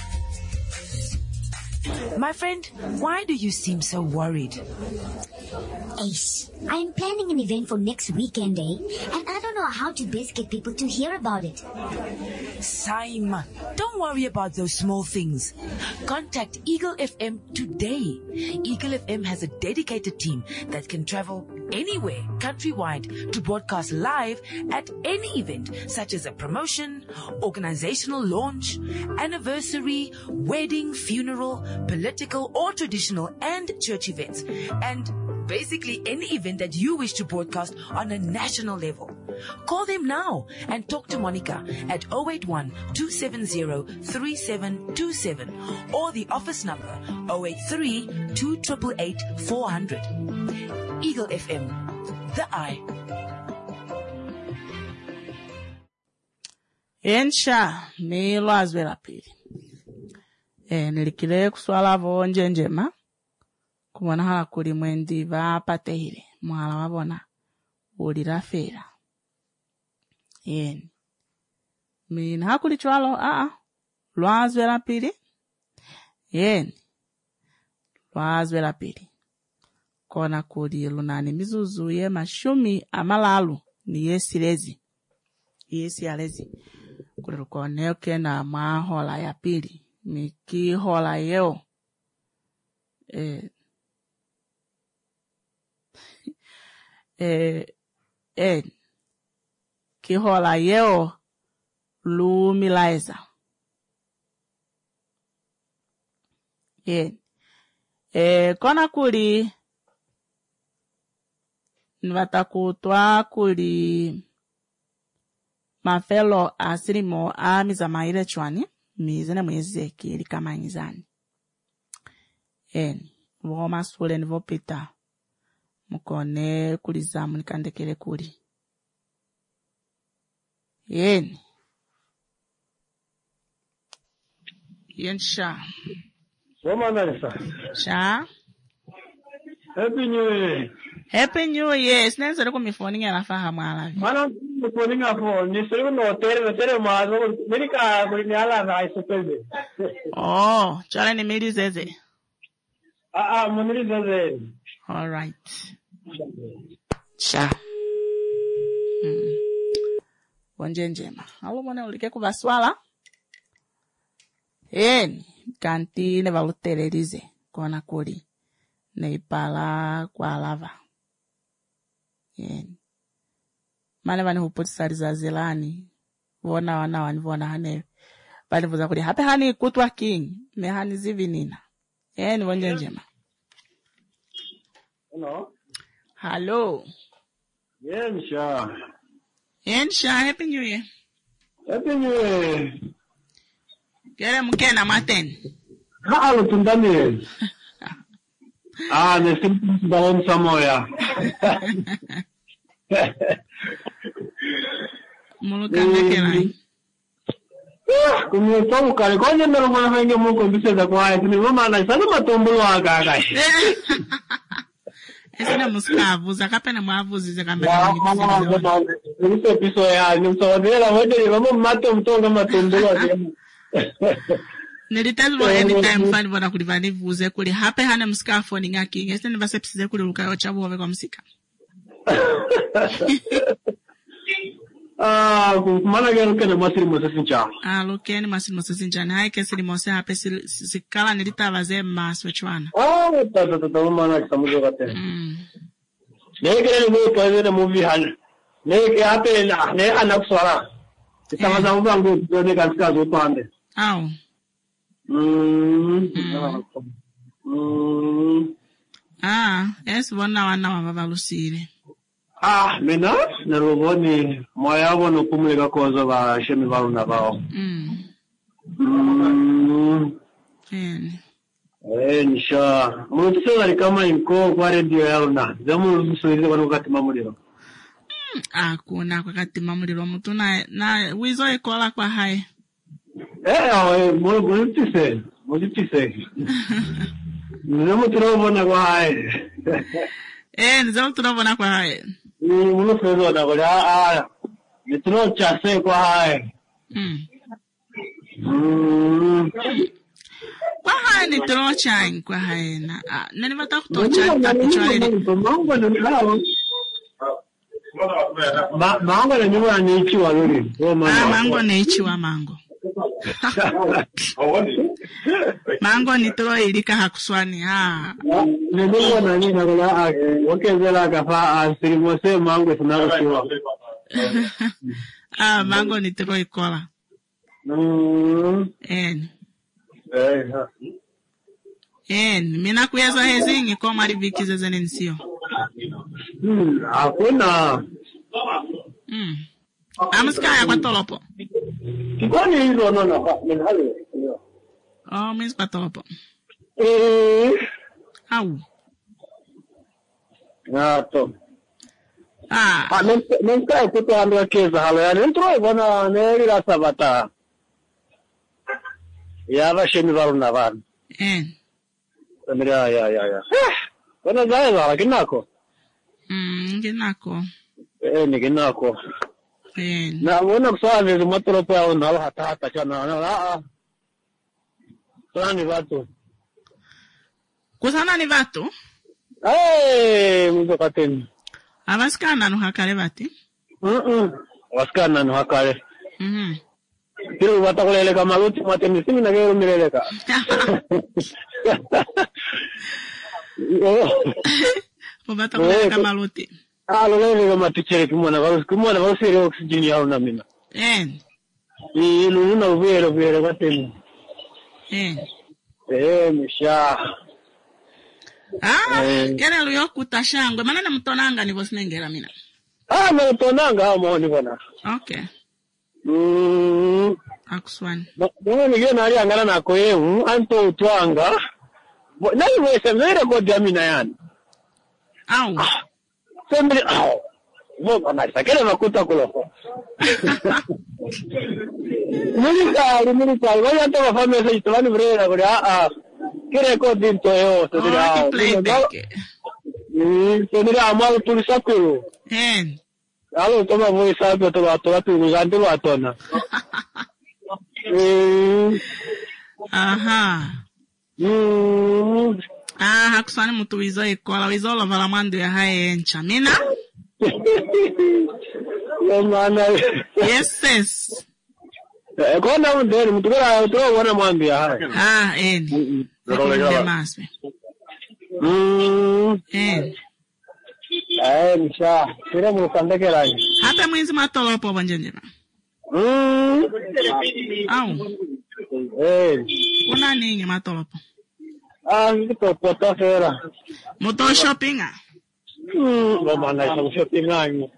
My friend, why do you seem so worried? Ace, I am planning an event for next weekend, eh? And I don't know how to best get people to hear about it. Simon, don't worry about those small things. Contact Eagle F M today. Eagle F M has a dedicated team that can travel anywhere countrywide to broadcast live at any event, such as a promotion, organizational launch, anniversary, wedding, funeral, political or traditional and church events. And basically any event that you wish to broadcast on a national level. Call them now and talk to Monica at zero eight one, two seven zero, three seven two seven or the office number zero eight three, two eight eight, four zero zero. Eagle F M, the eye. Ensha milo azwela pili. E nilikile kuswala vonje njema. Kumwana hala kuli mwendi vapate hile. Mwala wabona ulira fera. Yen. Mina hakuli chwalo aa. Lwazwela pili. Yen. Lwazwela pili. Kona kuli lunani mizuzu ye mashumi amalalu ni yesi lezi. Yesi alezi. Kule lukone oke na mahola ya pili. Miki hola yeo. Eh. eh. Eh. Ki hola yeo. Lu milaiza. Eh. Eh. Kona kuli. Nwata kutwa kuli. Mafelo asirimo a mizamaile chwani. Mizene mweze kiri kama ngizani. En. Woma sule nivo pita. Mukone kulizamu nikandekele kuri. En. Yen sha. Woma nalisa. Sha. Happy New Year. Happy New Year. Sinenze loko mifoni nga nafaha mwala. Mana mifoni nga phone. Nisuri no tere no tere mazo. Meri ka kuri nyala na isopeze. Oh, chale ni miri zeze. Ah ah, miri zeze. All right. Sha. Hmm. Wonje njema. Alo mwana ulike kubaswala. En. Kanti ne valutererize. Kona kuri. Neipala kwa lava. En. Mane vani hupotisa rizazilani. Vona wana wani vona hane. Bali vuza kuri. Hape hani kutwa king. Me hani zivi nina. En wonje njema. Hello. Hello. Yensha. Yensha, Happy New Year. Happy New Year. Kere mkena maten. Haa lutundani. Ah, nesimpi daon samoya. Mulukande kelai. Kumitomu kare konye ndalo mwana fenge muko mbiseza kwa haya. Kuni mama na isana matombolo waka akai. Esina muskavuza kapena mwavuzize kambe na mama nise piso ya nimsawadela wede mama mato mtonga matombolo waka. Nilitazwa anytime fani wana kulivani vuze kuli hape hana mskafoni ngaki ngeste nivasepsize kuli lukayo chabu wame kwa msika. Ah, kumana gero kene masiri mosesi ncha. Ah, lokeni masiri mosesi ncha. Hai kesiri mose hape sikala nilita waze maswe chwana. Ah, tata tata umana kisamuzo kate. Mm. Nege ni mwe kwa zene movie hana. Nege hape na ne ana kuswara. Kisamaza mbangu zone katika zopande. Au. Mm. Mm. Ah, yes, wana wana wavalusire. Ah, mina naruboni moyabo no kumuleka kozo ba shemi baru na bao. Mm. Mm. En. Eh, nisha. Mutso kama inko kwa radio yao na. Zamu msuize kwa wakati mamuliro. Mm. Ah, kuna kwa wakati mamuliro mtu na na wizo ikola kwa hai. Eh, mo mo tise. Mo tise. Nemo tunaona kwa hai. Eh, ndio tunaona kwa hai. Ni mlo fezo na kwa ah. Ni tuno chase kwa hai. Mm. Mm. Kwa hai ni tuno chang kwa hai na. Ah, nani mata kutocha kapichwa ile. Mango ni hao. Ma mango ni mwa ni chiwa lori. Ah, mango ni chiwa mango. Mango ni tolo ilika hakuswani ha. Ndio na nini na kwa wakezela kafa asirimose mango tunakuwa. Ah, mango ni tolo ikola. Mm. En. Eh ha. En, mina kuyezo hezingi kwa mari vikize zene nsio. Hmm, hakuna. Mm. Amskaya kwa tolopo. Kwani hizo naona ni hali. Oh, mimi kwa tolopo. Eh. Au. Nato. Ah. Ah, men men kai kuto andwa keza halo ya entro bana neri la sabata. Ya va shemi varuna van. Eh. Mira ya ya ya. Bana zai la kinako. Mm, kinako. Eh ni kinako. Eh. Na wona kuswa vile matoro pa ona hata hata chana na ah. Sana watu. Kusana ni watu? Eh, mzo kateni. Abaskana no hakale bati? Mhm. Waskana no hakale. Mhm. Pero watakulele kama luti matemi simi na gero mileleka. Watakulele kama luti. Ah, lolele kama tichere kimona varusi kimona varusi ile oxygen yao na mina. Eh. Ni luna uvero uvero kateni. Eh. Eh, misha. Ah, kera luyo kutashangwe maana na mtonanga ni vosinengera mina. Ah, na mtonanga hao maoni bwana. Okay. Mm. Akuswani. Bwana nige nali angana na koyehu anto utwanga. Na iwe semere kodi amina yani. Au. Semere au. Mbona nasakele makuta kuloko. Milika, milika, wale hata wafanya sasa itwani brera kwa ah ah. Kile kodi nto yo, to dira. Mm, to dira amal tulisakulu. Eh. Alo toma voi sabe to bato watu ngandi watona. Mm. Aha. Mm. Ah, hakusani mtu wizo ikola wizo la valamando ya hae encha. Mina? Yes, yes. Eh, kona mndeni mtu kala utoa wana mwambi ya hae. Ah, eni. Nde maswe. Mm. Eni. Eh, misha. Kira mukandeke rangi. Hata mwenzi matolopo banjenjema. Mm. Au. Eh. Kuna ningi matolopo. Ah, ngito pota fera. Moto shopping ah. Mm, mama na sa shopping angi.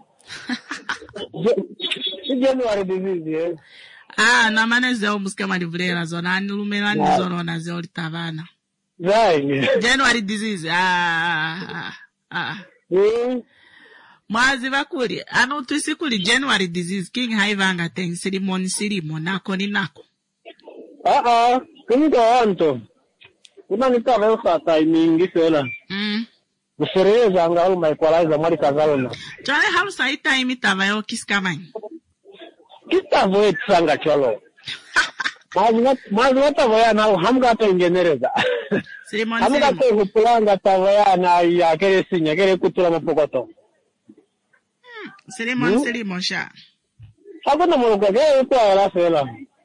January disease eh. Ah, na maana zao muskama livulera zona anilumela ni zona na zao litavana. Right. January disease. Ah. Ah. Mm. Mwazi bakuri ano tusikuli January disease king haivanga ten ceremony ceremony nako ni nako. Ah ah, kumika anto. Kuna nitava usa timing sela. Mm. Usereza angalau mai kwalaiza mwali kazalona. Chale harusa ita imitava yo kiskamani. Kitavo etsanga cholo. Mazi mazi watava na hamga ta ingenereza. Ceremony hamga ta kupulanga tava na ya kere sinya kere kutula mapokoto. Hmm, ceremony ceremony sha. Hakuna muluko ke uto ala sela.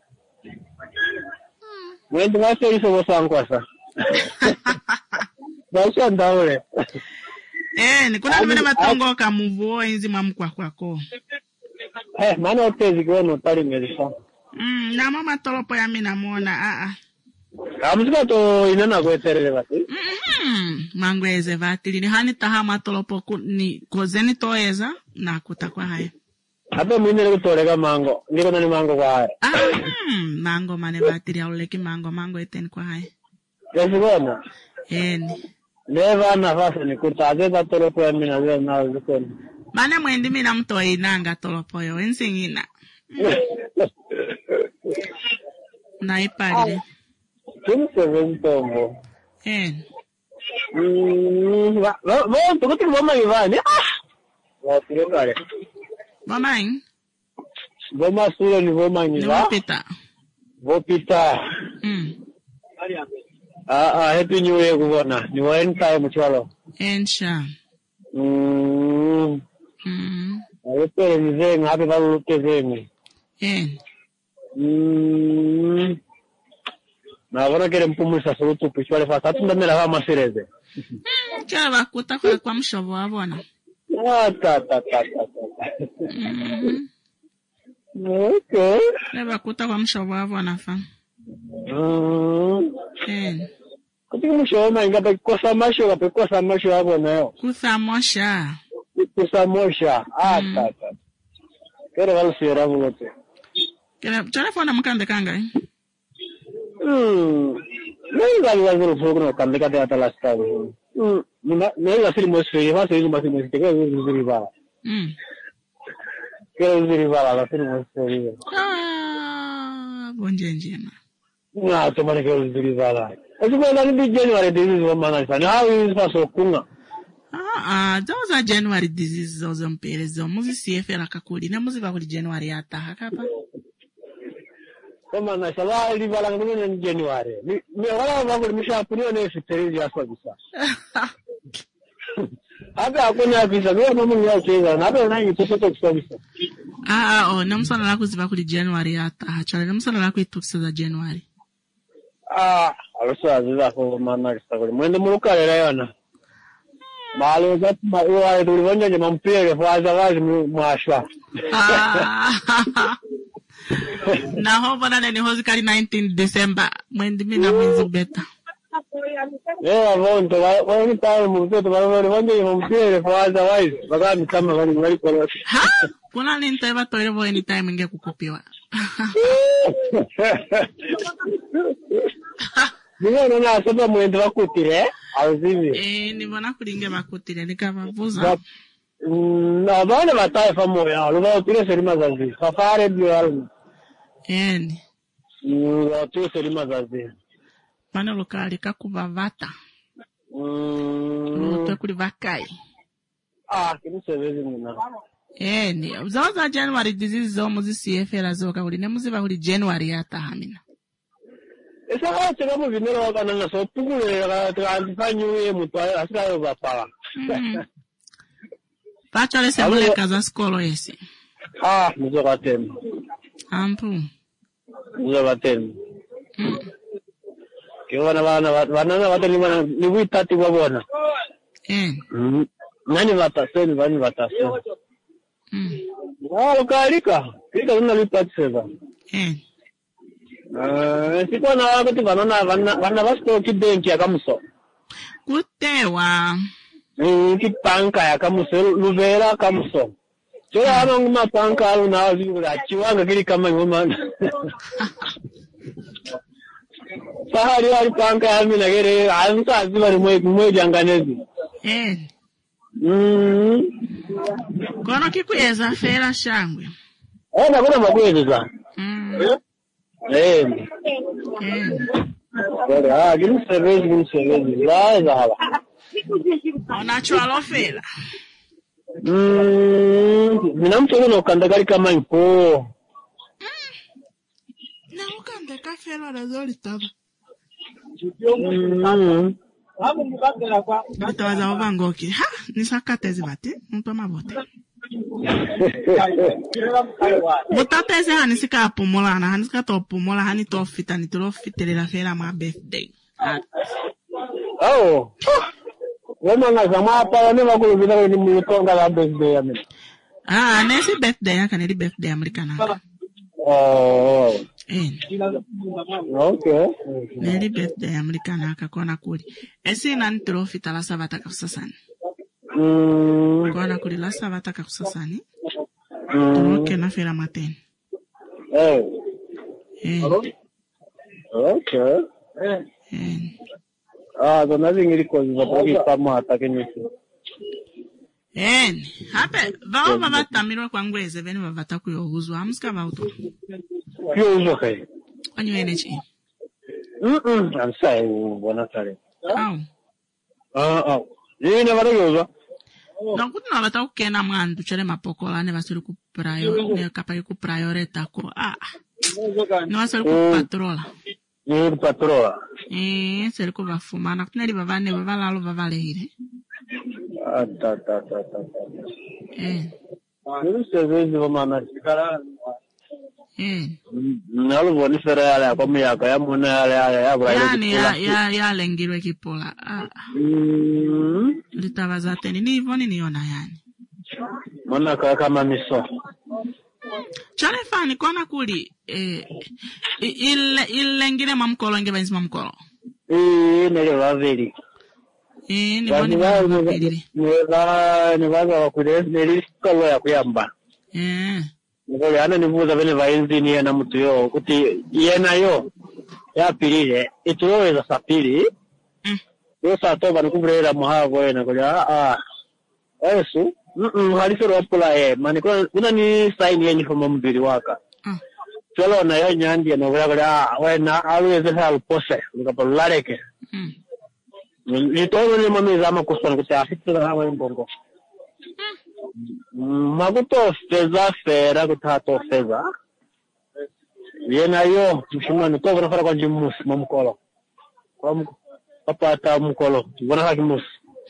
Mwende ngase iso bosankwasa. Basha ndaule. Eh, ni kuna mena matongo kamuvo enzi mamkwa kwako. Eh, maana otezi kwenu tali ngelisa. Mm, na mama tolopo ya mina muona a a. Kamuzika to inana kweterele bati. Mhm. Mangweze vatili ni hani tahama tolopo ku, ni kozeni toeza na kutakwa haya. Hapo mwinele kutoreka mango. Ndiko nani mango kwa haya. Ah, mm, mango mane vatili auleki mango mango eteni kwa haya. Yesi bona. Eni. Neva nafasi ni kutazeza tolopo ya mina zile na zikoni. Mane mwendi mina mto inanga tolopo yo ensingina. Na ipari. Kimse mtombo. Eni. Mm, va, va, va, tukuti mama ivani. Ah. Va tire kale. Mama ing. Voma sule ni voma nyiva. Ni wapita. Vopita. Mm. Ah ah, happy new year kuvona. Ni waen time chwalo. Ensha. Mm. Mm. Ayepele mzee happy baluke zemi. En. Mm. Na vona kere mpumusa sulutu pishwale fa tatu ndamela kama sereze. Mm, kya bakuta kwa kwa mshovo wabona. Ah ta ta ta ta. Mm. Okay. Kya bakuta kwa mshovo wabona fa. Mm. En. Kuti mushoma ingabe kosa masho gabe kosa masho hapo nayo. Kusamosha. Kusamosha. Ah Mm. tata. Kero valsera vulote. Kera telefona mukande kanga. Mm. Nei gali wazuru fogno kambeka de atala stavu. Mm. Nei la siri mosferi, va siri mosferi mosferi ke zuri ba. Mm. Ke zuri ba la siri mosferi. Ah, bonjenjema. Na to mane ke zuri ba la. Azu ba la ni January disease wa mana sana. How is so kunga? Ah, ah, those are January diseases zozo mpere zo. Muzi C F L kakuli na muzi bakuli January ata hakapa. Kama na sala ili bala ngene ni January. Ni me wala bakuli misha punio ne fiteri ya kwa bisa. Abe akuna bisa kwa mamu ya cheza. Na abe nani kutoka kwa bisa. Ah, ah, oh, namusana lako ziba kuli January ata. Hachale namusana lako itukisa za January. Ah, alosa aziza kwa mana kisakuli. Mwende mulukale la yona. Malo zat ma uwa tulivonja je mampire kwa azawazi mwashwa. Ah. Na hoba na ni hozikali nineteenth December. Mwende mina mwezi beta. Yeah, vonto wa ni tawe mtoto balo tulivonja je mampire kwa azawazi. Baka mitama wali wali kwa. Ha? Kuna ninta eba toire bo anytime nge kukopiwa. Niyo na saba mwende wakutire. Auzivi. Eh, ni bona kulinge bakutire nikabavuza. Na bana bataye famoya, luba utire serima zazi. Safari bio. Eni. Mm, utire serima zazi. Mana lokali kakubavata. Mm. Uto kuli vakai. Ah, kini sevezi muna. Eni, zoza January disease zo muzi C F L zo kakuli ne muzi bakuli January ata hamina. Esa ha chega mu vinero wakana na so tukule ka antifanyu ye mutu asira yo bapala. Pacho le semule kaza skolo yesi. Ah, muzo katem. Ampu. Muzo katem. Kiwana bana bana watu ni bana ni witati wabona. Eh. Nani wataseni bani wataseni. Mm. Wao kalika. Kika una lipati sasa. Eh. Eh, siko na wakati banana bana bana basto kibenki ya kamuso. Kutewa. Eh, kipanka ya kamuso luvera kamuso. Chola ano nguma panka alu na azi ula chiwanga kili kama ngoma. Sahari wali panka ya mina gere ansa aziba ni mwe mwe janganezi. Eh. Mm. Kono kikuyeza fera shangwe. Eh, na kuna makweza. Mm. Eh. Eh. Ah, gini service gini service. La zahala. Natural ofela. Mm, minamchoro no kandagari kama ipo. Na ukanda kafela na zoli taba. Mm. Bitawaza wavangoki. Ha, nisakatezi bate, mtu mabote. Mutateze hani sika apumula na hani sika topumula hani tofita ni tofitele la fela ma birthday. Oh. Wema na zama pa wani wakulu vina ni mwitonga la birthday ya mimi. Ah, nesi birthday ya kaneli birthday amerikana. Oh. Eh. Okay. Neli birthday amerikana akakona kuli. Esi nani tofita la sabata kusasani. Mm. Kona kuli la sabata kusasani. Mm. Turoke na fela mateni. Eh. Eh. Okay. Eh. Ah, so nothing really causes a problem for more attacking you. Eh, hape, vao vavata mirwa kwa ngweze veni vavata kuyohuzwa, hamuska vauto. Kuyohuzwa kai? Wanyu energy? Mm-mm, I'm sorry, wana sorry. Au? Ah, ah. Yee na vata kuyohuzwa? Na kuti na vata kukena mwandu, chale mapokola, ne vasuri kuprayo, ne kapaki kuprayoreta ko, ah. Ne vasuri kupatrola. Yee kupatrola? Eh, seri kuvafumana, kutineri vavane, vavalalo vavale hire. Ah, ta, ta, ta, ta, ta. Eh. Yee service vamana, sikara. Eh. Nalo voni sera yale, ya komi yaka, ya muna yale, ya, ya, ya, yani, ya, ya, ya, lengirwe kipola. Ah. Mm. Litavazateni, ni ivoni niona yani. Mwana kama miso. Chale fani kona kuli eh il il lengire mamkolo nge benzi mamkolo. Eh, nere vaveri. Eh, ni moni vaveri. Neva nevaga wakure neri kalo ya kuyamba. Eh. Ngole ana nivuza vene va engineer na mtu yo kuti yena yo ya pirire itoweza sapiri. Mm. Yo sa toba nikubrera muhavo ena kolya ah. Yesu, mm halisero apula eh mani kuna ni sign yenye from mbiri waka. Mm. Solo na yo nyandi no kolya wena always have pose ngapollareke. Mm. Ni todo ni mami zama kusana kuti afitira hawa mbongo. Maguto feza fera kutato feza. Yena yo mshimani to vana fara kwa jimus mamukolo. Kwa papata mukolo. Vana haki mus.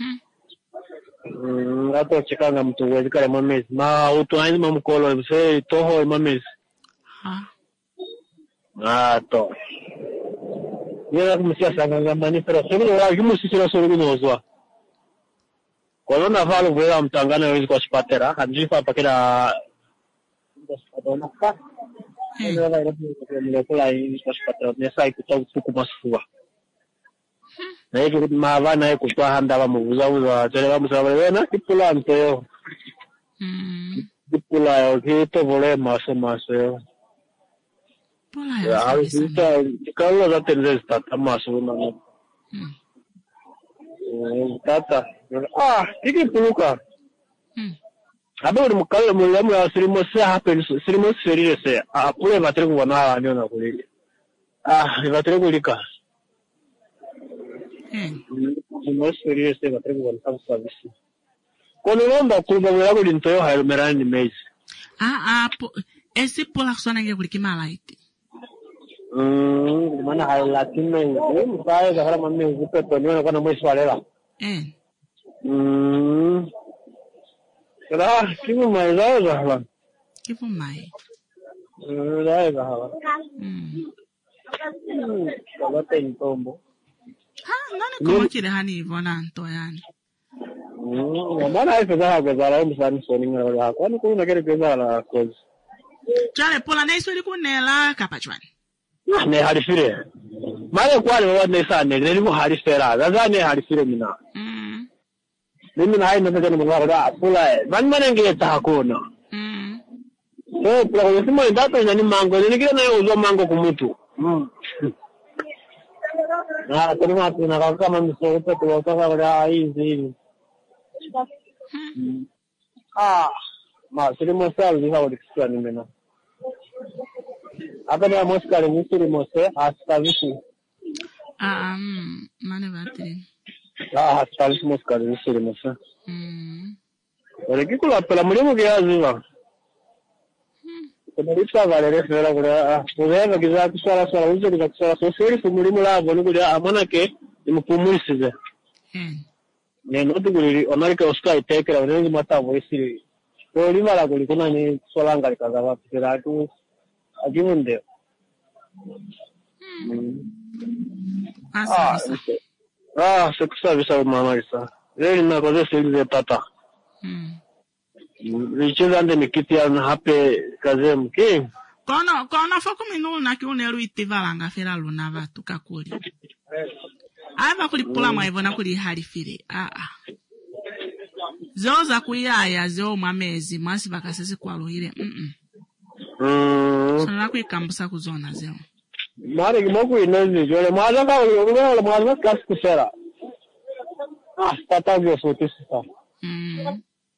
Ngato chikanga mtu wezi kare mamezi. Ma utu aizi mamukolo. Mse toho mamezi. Ha. Ngato. Yena kumisia sanga mani pero suru wa jimusi sira suru kunozwa. Kwa na valo vela mtangana wezi kwa spatera hadifa pakira ndospadona ka ndio na ile kula hii kwa spatera ni sai kutoka siku masfua na hiyo mavana yako kwa handa wa muvuza uza tele wa msaba wena kipula mtoyo mm kipula yo kito vole maso maso pola ya hapo sita kalo za tele stata maso na mm tata ah tiki puluka mm abe uri mukale mulemu ya sirimo se happen sirimo serire se apule batire kubona abandi na kuri ah batire kulika mm sirimo serire se batire kubona service kono nomba kuba mwera kuli ntoyo hayo merani mezi ah ah esi pola kusana nge kuliki malaiti mm mana hayo lakini msae za harama mimi upepo niona kana mwezi walela eh mm Kala kivu mai zaza hala. Kivu mai. Mm, zaza hala. Mm. Kala tentombo. Ha, nani kama kile hani ivona nto yani. Mm, mbona hizo za hapo za lao msani soni ngala yako. Kwani kuna kile kile la kozi. Chale pola na isweli kunela kapachwani. Ah, ne halifire. Male kwale wa ne sana ne ni halifera. Zaza ne halifire mina. Mm. Mimi na haina ndio nimwara pula man manenge ta hakuna mm eh pula kwa sima ndato ina ni mango ni kile nayo uzo mango kumutu mm ah tena watu na kama msote kwa kwa hizi ah ma silimo sal ni hawo dikiswa ni mena hapa ni moskale ni silimo se hasta vishi ah um mane batri ah hasta vishi moskale ni silimo se mm ore kikula pela mulimo kiaziwa Kuna lisa valere fera kura kudeva kiza kusala sala uzo kiza kusala sosiri fumulimu lavo nukuri amana ke imupumulisize mm neno tukuri America Oscar itekera wengi mata voisiri ko livala kuli kuna ni solanga likaza wapi kira tu ajimunde mm ah ah seksa visa mama isa leo na koze sili tata mm Richard mikiti ya hape kaze mke kono kono foko minu na kiunelu itivalanga fera luna vatu kakuli ava kulipula mwa ivona kuli halifire ah ah zoza kuyaya zo mwamezi mwasi bakasisi kwa luhire mm mm sana kuikambusa kuzona zeo mare kimoku inazi jole mwaza ka ulo mwaza kasi kusera ah tata vyo sote sasa mm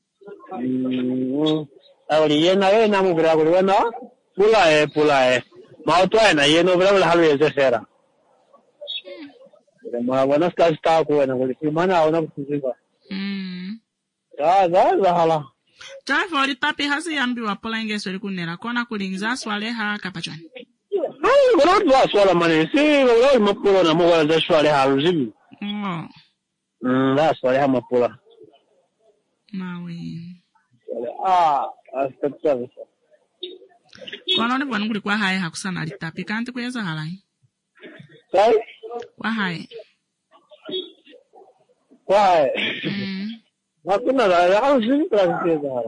Mm. Ahora yena yena mu gra gra na pula e pula e ma to ena yeno bra bra halu ese sera de ma buenas ka sta ko na ko mana ona kuziba mm da da da hala cha fori tapi hasi ambiwa pola ingeso likunera kona kulinza swale ha kapachani ai bro do swala mane si bro mo pula na mo wala da swale halu zibi mm mm da swale ha mo pula mawe ah aspetta kono ni bwana kulikuwa hai hakusana alitapi kanti kuyeza halai sai kwa hai kwa mm hakuna la au zibi kwa kuyeza hala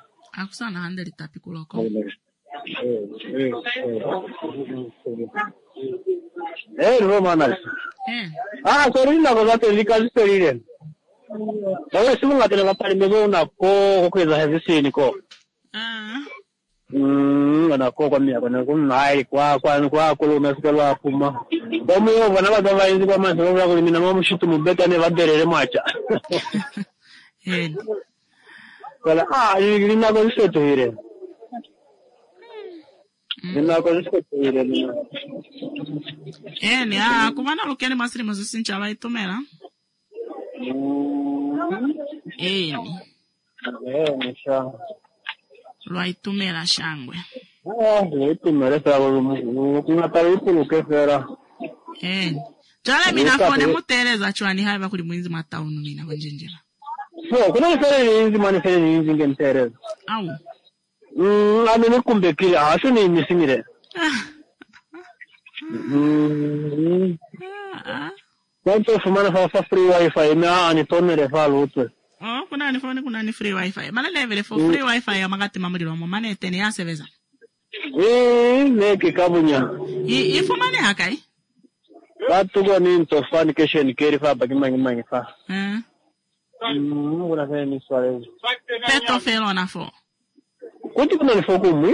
hakusana hande litapi kuloko eh eh Eh, no manas. Ah, sorry na ko zate likali story ren. Dawe simu ngate na pali mego na ko ko za hizi ni ko. Ah. Mm, na ko kwa mia kwa kunai kwa kwa kwa kulo mesikalo akuma. Bomu yo bana ba ba inzi kwa manzo kwa kulo mina mo mushitu mubeta ne baderere mwacha. Eh. Wala ah, ni na ko seto ire. Nina ko seto ire ni. Eh, ni ah, kumana lokeni masiri mazusi nchala itomera. Eh. Eh, nisha. Lwaitumela shangwe. Ah, lwaitumela shangwe. Kuna tarifu lukefera. Eh. Jale mina fone mutereza chwani haiba kuli mwinzi mataunu mina wanjenjela. So, kuna nifere ni inzi mani fere ni inzi ngen tereza. Au. Mm, ame nikumbe kile, asu ni misingire. Mm. Ah. Kwanto fumana fa fa free wifi, ina anitonere fa lutu. Oh, kuna ni phone kuna ni free wifi. Mana level for free wifi ya magati mamuliro mo mane tene ya seveza. Eh, neki kabunya. I ifu mane akai. Watu go ni into fan keshen keri fa bagi mangi mangi fa. Eh. Mm, kuna fe ni swale. Peto felo na fo. Kuti kuna ni foko mwi?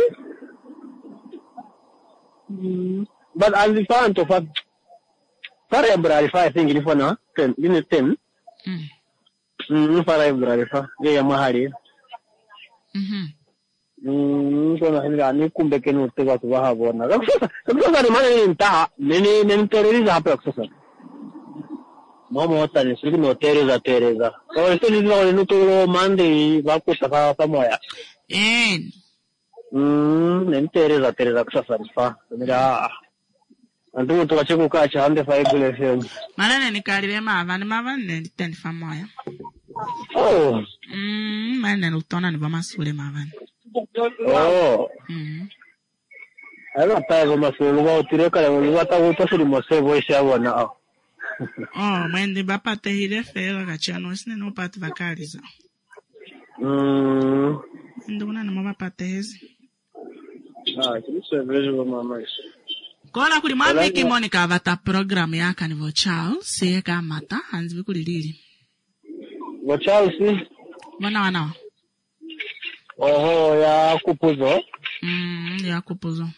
Mm. But as the fan to fa Para February fa I think ilifo na ten, ini ten. Mm. Mm, para February fa. Ye ya mahali. Mhm. Mm, so na hinga ni kumbe kenu tega tu baha bona. Sasa, sasa ni mane ni nta, nini nini tereriza hapa sasa. Mama wata ni sisi no tereza tereza. So eso ni no ni to mande ba ku ta fa moya. Eh. Mm, nini tereza tereza sasa fa. Mira. Andu to wache kukacha ande fa igule fyo. Malane ni kalibe mava ni mava ni tendi fa moya. Oh. Mm, mane utona ni bama sule mava. Oh. Mm. Ala tayo masulu wa utireka la wa ta uta siri mose voice ya wana. Oh, mwende bapate hile fela kachano isine no pati vakaliza. Mm. Ndo kuna na bapate hezi. Ah, kisa vejo mama iso. Kola kuli mwambiki Monica avata program ya kanivo chao seka mata hanzi kuli lili. Wa chao si? Wana wana. Oho, ya kupuzo. Mm, ya kupuzo.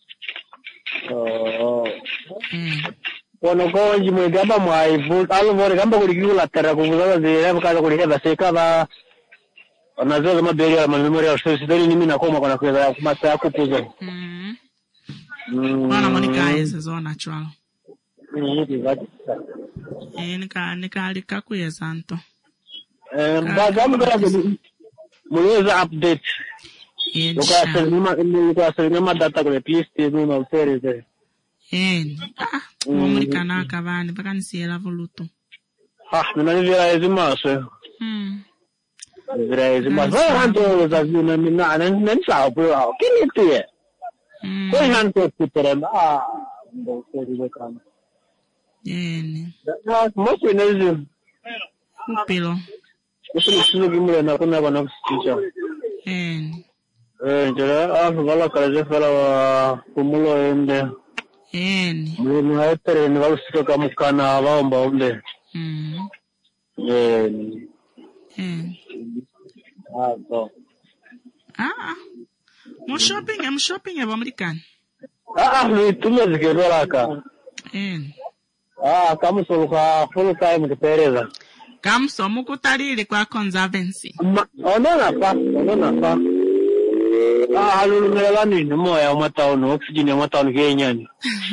Oh. Eh. Kono ko njimwe gaba mwaivu, alo vore gamba kuli kula tera kupuzo zile mkaza kuli heba seka ba onazo zama beri ya memory ya sisi dali nimi na koma kuna kuweza kumata ya kupuzo. Mm. Mm. Wana Monica ese zo natural. Mm, ndivati. Eh, nika nika alika kuye santo. Eh, bagamu gara muleza update. Luka selima luka selima data kule please tizu na usereze. Eh, ah, Monica na kavani paka nisiela voluto. Ah, mina nivira ezimaso. Hmm. Nivira ezimaso. Wa hanto za zina mina nan sa po. Kini tiye. Hmm. Ko hanto kuterema. Ah, ndo sereze kana. Eh. Ah, mo kwinezi. Upilo. Usuli sulu gimule na kuna bana kusitisha. Eh. Eh, jere ah wala kalaje fala wa kumulo ende. Eh. Mwe haetere ni walusika kamukana abaomba ombe. Mm. Eh. Eh. Ah, so. Ah. Mo shopping, am shopping eba American. Ah, ni tumeze keraka. Eh. Ah, kama soluka full time kutereza. Kamso mukutalile kwa conservancy. Onona pa, onona pa. Ah, alulumela nini moya wa town, oxygen ya town kenyani.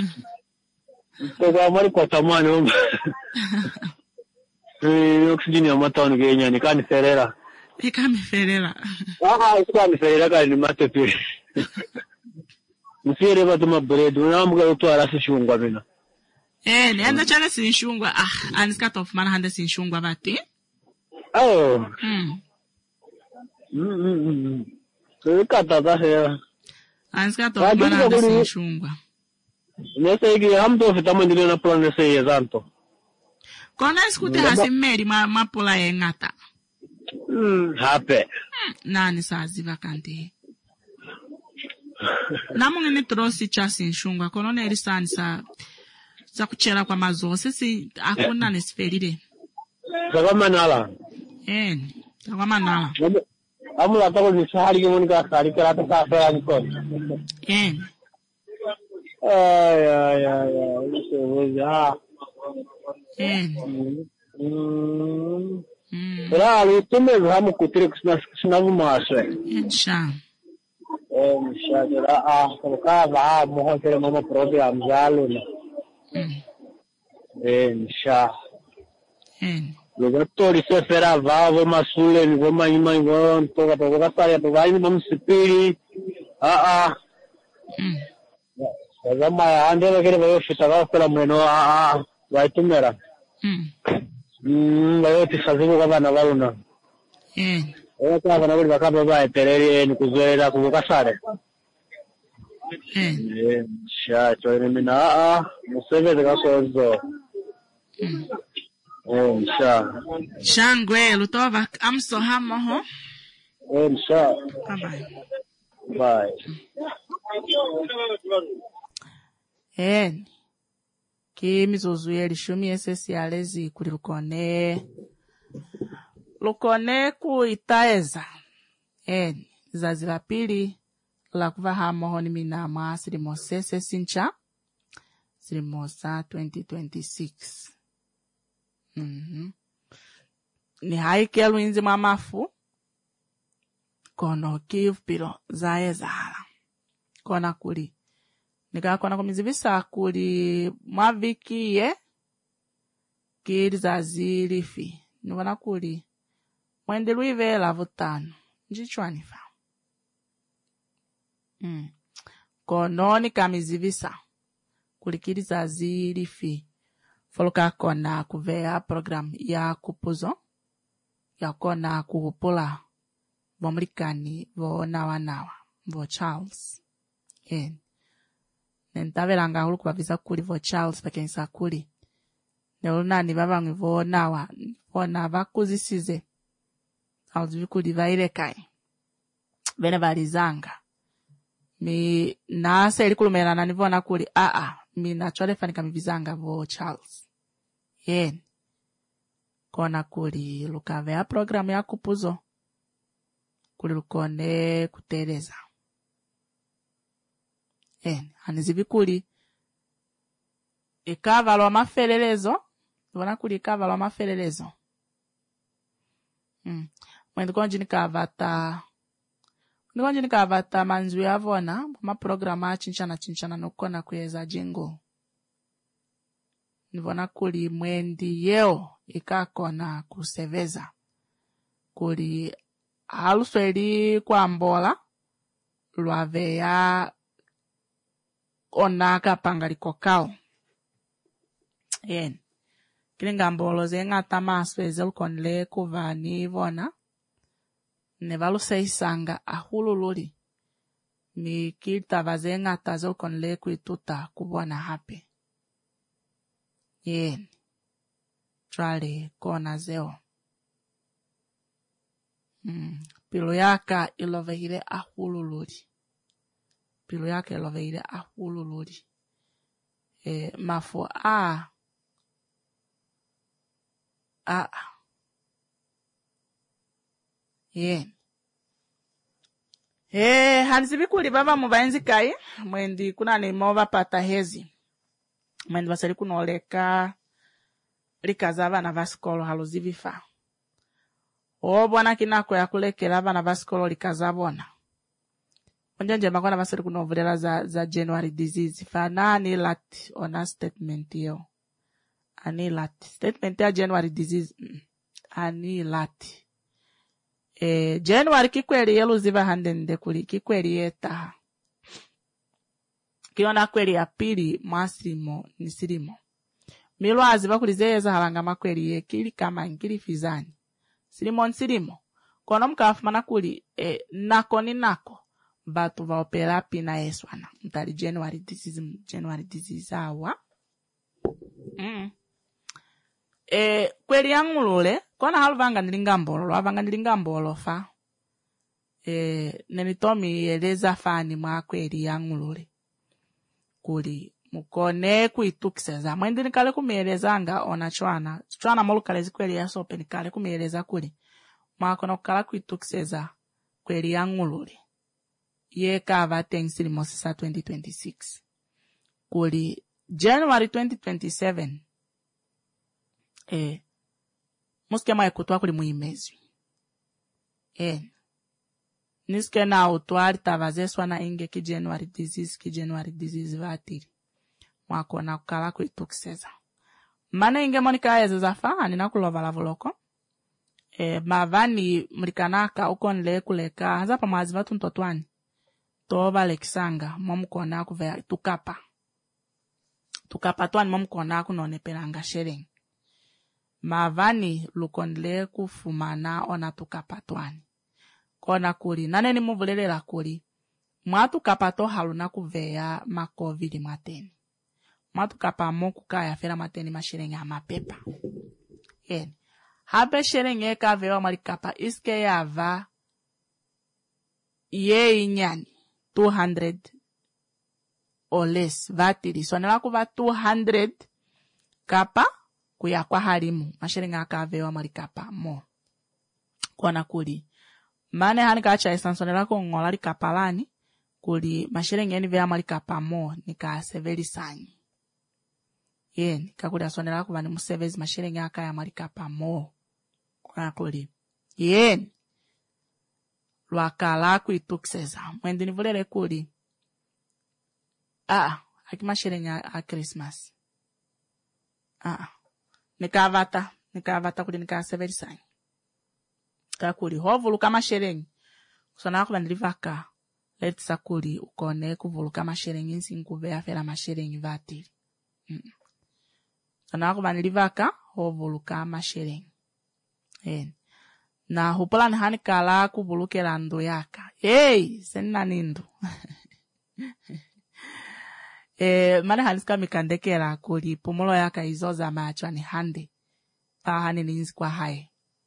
Kwa mari kwa tamani omba. Eh, oxygen ya town kenyani kani ferera. Ikami ferera. Ah, ikami ferera kani matepe. Mfere ba tuma bread, unamuka utwara sishungwa bina. Eh, nianza chala sinshungwa. Ah, aniska of man handa sinshungwa bati. Oh. Hmm. Mm mm. Kata da he. Aniska of man handa sinshungwa. Nese igi hamto fitamo ndile na plan nese yezanto. Kona iskute hasimeri ma mapola yengata. Mm, hape. Hmm, nani sazi vakanti. Namungi ni trosi chasi nshungwa. Konone elisani sa sa kuchela kwa mazose si akuna nesferide. Zaka manala. Eh, zaka manala. Amula tako ni sahari kimoni ka sahari karata sa fera nikon. Eh. Ay ay ay ay. Isso hoje. Eh. Mm. Era ali tume vamos kutire kusina kusina vumaswe. Insha. Eh, insha era ah colocar va morro ter mama própria amzalo. Eh, insha. Eh. Lo doctor se fera va vo masule ni vo mai mai vo toga toga saia to vai mam sipiri. Ah ah. Mm. Ya ma ande lo que veo fitaba pela meno ah ah vai tumera. Mm. Mm, vai te fazer o gabana valuna. Eh. Eu tava na verdade acaba vai terere no kuzoera ku kasare. Eh. Eh, já tô indo na ah, não sei ver da coisa. Mm. Eh, já. Shangwe lutova amso hamo ho. Eh, já. Bye. Bye. Eh. Ki mizozu yeli shumi esesialezi kuli lukone. Lukone ku itaeza. Eh, zazi la pili la kuva hamo ho ni minama silimo sese sincha. Silimo sa twenty twenty-six. Mhm. Ni haikelu inzi mamafu. Kono kiv pilo zaezala. Kona kuli. Nika kona kumizivisa kuli mwaviki ye. Kiri zazili fi. Nivana kuli. Mwende luive la vutano. Njichwani fa. Mm. Kono nika mizivisa. Kuli kiri zazili fi. Foluka kona kuvea program ya kupuzo. Ya kona kuhupula. Vomulikani vo nawa nawa. Vo Charles. Eh. Nentavela hulu kubavisa kuli vo Charles pakensa kuli. Neulunani babangu vo nawa. Vona vakuzisize. Alzivi kuli vairekai. Vene valizanga. Mi nasa ilikulumela na nivona kuli. Ah ah. Mi nachwale fanika mivizanga vo Charles. Eh. Kona kuli lukavea programu ya kupuzo. Kuli lukone kutereza. Eh, anizivi kuli ikava lo mafelelezo, wana kuli ikava lo mafelelezo. Mm. Mwende konji nikavata Ndikonji nikavata manzui avona ma programa chinchana chinchana nokona kuyeza jingo. Nivona kuli mwendi yeo ikakona kuseveza. Kuli halusweli kwa mbola lwaveya onaka pangaliko kao. Yen. Kilinga mbolo zenga tamaswe zelkonle kuvani vona. Nevalu seisanga ahulululi. Mi kita vazenga tazelkonle kuituta kubwana hape. Yen. Trali kona zeo. Mm. Pilo yaka ilovehile ahulululi. Pilo yake ilovehile ahulululi. E, mafo a. A. Yen. Eh, hanzivi kuli baba mubaenzi kai. Mwendi kuna ni mova pata hezi. Mwendi basali kunoleka. Likazava na vaskolo haluzivi fa. O bwana kinako ya kulekela bana vaskolo likazabona. Onjanje makona basali kunovulela za, za January disease. Fa na ani lati ona statement yo. Ani lati. Statement ya January disease. Mm. Ani lati. E, January kikweli yelu ziva handende kuli kikweli yeta. Kiona kweli ya pili mwasimo nisirimo. Milo aziva kulizeza halanga makweli ye kili kama ngili fizani. Sirimo nsirimo. Kono mkafumana kuli e, nako ni nako. Batu vaopera pina eswana. Mtali January disease, January disease awa. Mm. E, kweli yangu lule, kona haluvanga nilingambolo, lwavanga nilingambolo fa. eh nenitomi eleza fani mwa kweli yangulule kuli mukone kuitukiseza mwende nikale kumielezanga ona chwana chwana molukale zikweli yasope nikale kumieleza kuli mwakona kukala kuitukiseza kweli yangulule ye kava tengsili mosisa twenty twenty-six kuli January twenty twenty-seven eh muskema ekutwa kuli muimezwi eh niske na utwari tavazeswa na inge ki January disease ki January disease vatiri mwakona kukala kuitukiseza mana inge monika ezeza fani na kulovala voloko eh mavani mlikanaka ukonle kuleka hanza pa mazi vatu ntotwani toba lekisanga momukona kuve tukapa tukapa twani momukona kunonepelanga shereng mavani lukonle kufumana ona tukapa twani kona kuli nane ni muvulelela kuli mwatu kapato haluna kuveya ma covid mateni mwatu kapa mo kukaya fera mateni masherenge amapepa yen habe sherenge ka vewa malikapa iske yava ye inyani two hundred or less vatiri sonela kuva two hundred kapa kuya kwa harimu masherenge aka vewa malikapa mo kona kuli mane hani kacha isansonela ko ngola likapalani kuli masherenge ni veya malikapa mo nika severi sanyi yen kakuli asonela ko bani musevezi masherenge aka ya malikapa mo kwa kuli yen lwakala kuitukiseza mwende nivulele kuli ah haki masherenge a Christmas ah nikavata nikavata kuli nika severi sanyi kakuli hovuluka masherenge kusona ko bandilivaka letsa kuli ukone kuvuluka masherenge nsinkuve afera masherenge vatiri mm sana ko bandilivaka hovuluka masherenge en na hupolani hani kala kuvulukela ndo yaka hey senna nindu eh mane haniska mikandekela kuli pumulo yaka izoza macho ni hande pa hani ninzi kwa hai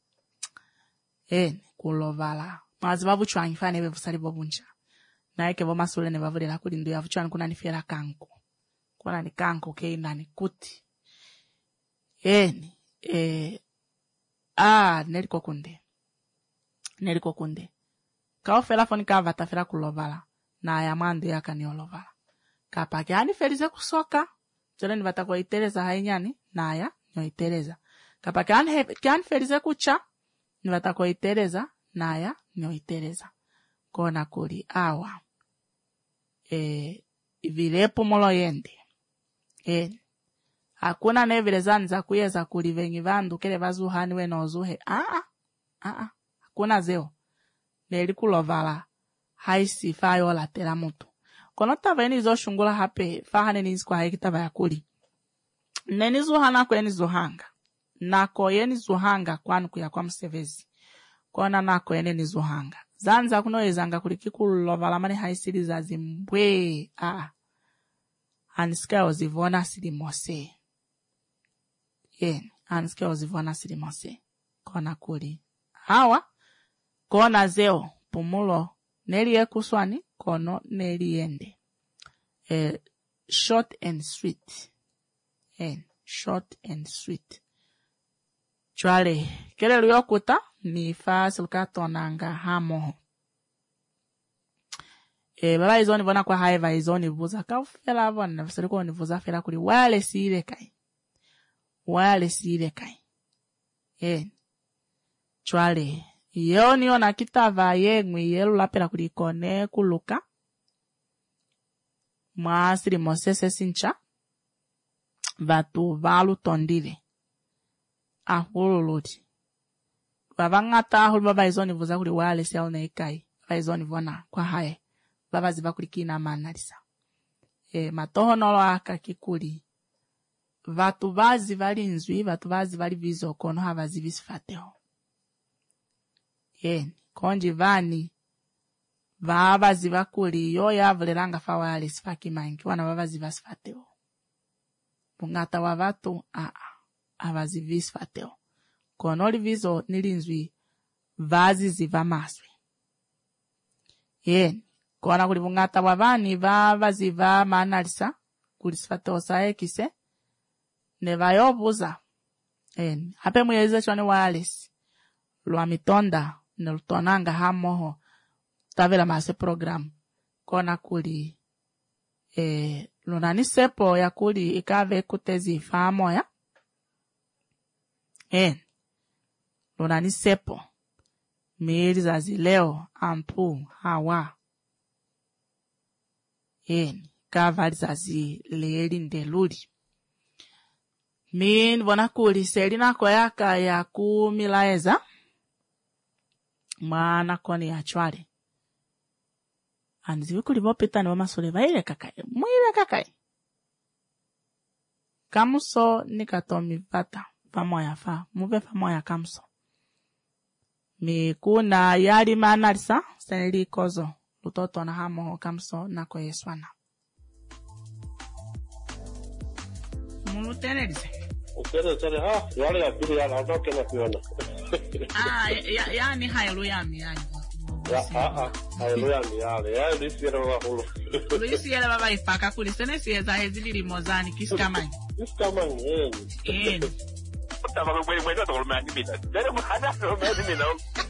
en kulovala mazi babu chwangi fane bevusali bobunja naye ke bomasule ne bavulela kuli ndo yavu chwana kuna nifera kanko kuna ni kanko ke nani kuti en eh ah neliko kunde neliko kunde kaofela foni ka vatafera kulovala na ya mande yakaniolovala kapake hani felize kusoka jole ni vatako itereza hainyani naya nyo itereza kapake hani kan felize kucha ni vatako itereza naya nyo itereza kona kuli awa eh vilepo molo yende eh hakuna nevilezani za kuyeza kuli vengi vandu kele vazuhani we nozuhe ah ah ah hakuna zeo neli kulovala haisi fayo la tela mutu kono taveni zo shungula hape fahane nizikwa haikitava ya kuli neni zuhana kweni zuhanga nako yeni zuhanga kwanu kuya kwa msevezi kona nako yeni ni zuhanga zanza kunoezanga kulikikulovala mani haisili za zimbwe ah aniska ozivona sili mose yen aniska ozivona sili mose kona kuli hawa kona zeo pumulo neli ekuswani kono neli yende eh short and sweet en short and sweet chwale kele lyokuta ni fasil katonanga hamo eh baba izoni bona kwa haiva izoni vuza kafela bona vsiriko ni vuza fela kuli wale sire kai wale sire kai eh chwale yoni ona kitava yengwi yelu lapela kuli kone kuluka mwasiri mosese sincha vatu valu tondile ahululuti vavangata ahulu baba izoni vuza kuli wale siya uneikai baba izoni vona kwa hae baba ziva kuli kina manalisa e matoho nolo aka kikuli vatu vazi vali nzwi vatu vazi vali vizo kono hava zivisfateo e konji vani vava ziva kuli yo yavulelanga fa wale sifaki mangi wana vava ziva sfateo pungata wa vatu a hava zivisfateo kono li vizo nilinzwi vazi ziva maswe Yen. Kona kuli vungata wavani va vaziva manalisa. Kuli sifatosa ekise. Ne vayobuza. Yen. Hape mweze chwane wireless. Lwa mitonda. Ne lutonanga hamoho. Tavela mase program. Kona kuli. Eh, lunani sepo ya kuli ikave kutezi famo ya. Yen. Lunani sepo. Miri za zileo, ampu, hawa. Yen. Kavari za zileli ndeluli. Min wana kuli selina kwa yaka ya kumilaeza. Maana koni ya chwari. Anzivi kuli vopita ni wama sole vaile kakai. Mwile kakai. Kamuso nikatomi vata. Pamoya fa. Muve pamoya kamuso. Mi kuna yari manalisa. Seneli kozo. Lutoto na hamo kamuso na kwa yeswana. Mulu tenelise. Ukere tere ha. Yale ya pili ya naotoke na kuona. Ah, ya, ya ni hailuya mi yani. Ya, ah, ah. Hailuya mi yale. Ya, luisi yele wa hulu. Luisi yele baba ifaka kuli. Sene siye za hezili limozani. Kiskamani. Kiskamani, eh. Eh. Tava mwe mwe ndo tolo mani mina. Dere mu hada tolo mani mina.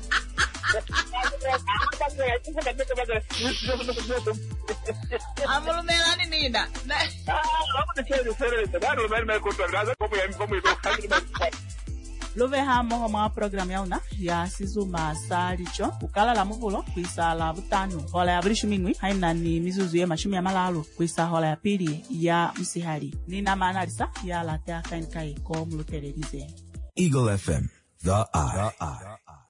Amulu melani nida. Ah, vamos deixar de ser esse. Daro mani me contou casa como é como isso. Love hamo homa program yauna ya sizu masalicho ukala la muvulo kwisa la butano hola ya brishu mingwi haina ni mizuzu ye mashumi ya malalo kwisa hola ya pili ya msihali nina manalisa ya latea kainkai ko mulutelerize Eagle F M, the eye. The eye.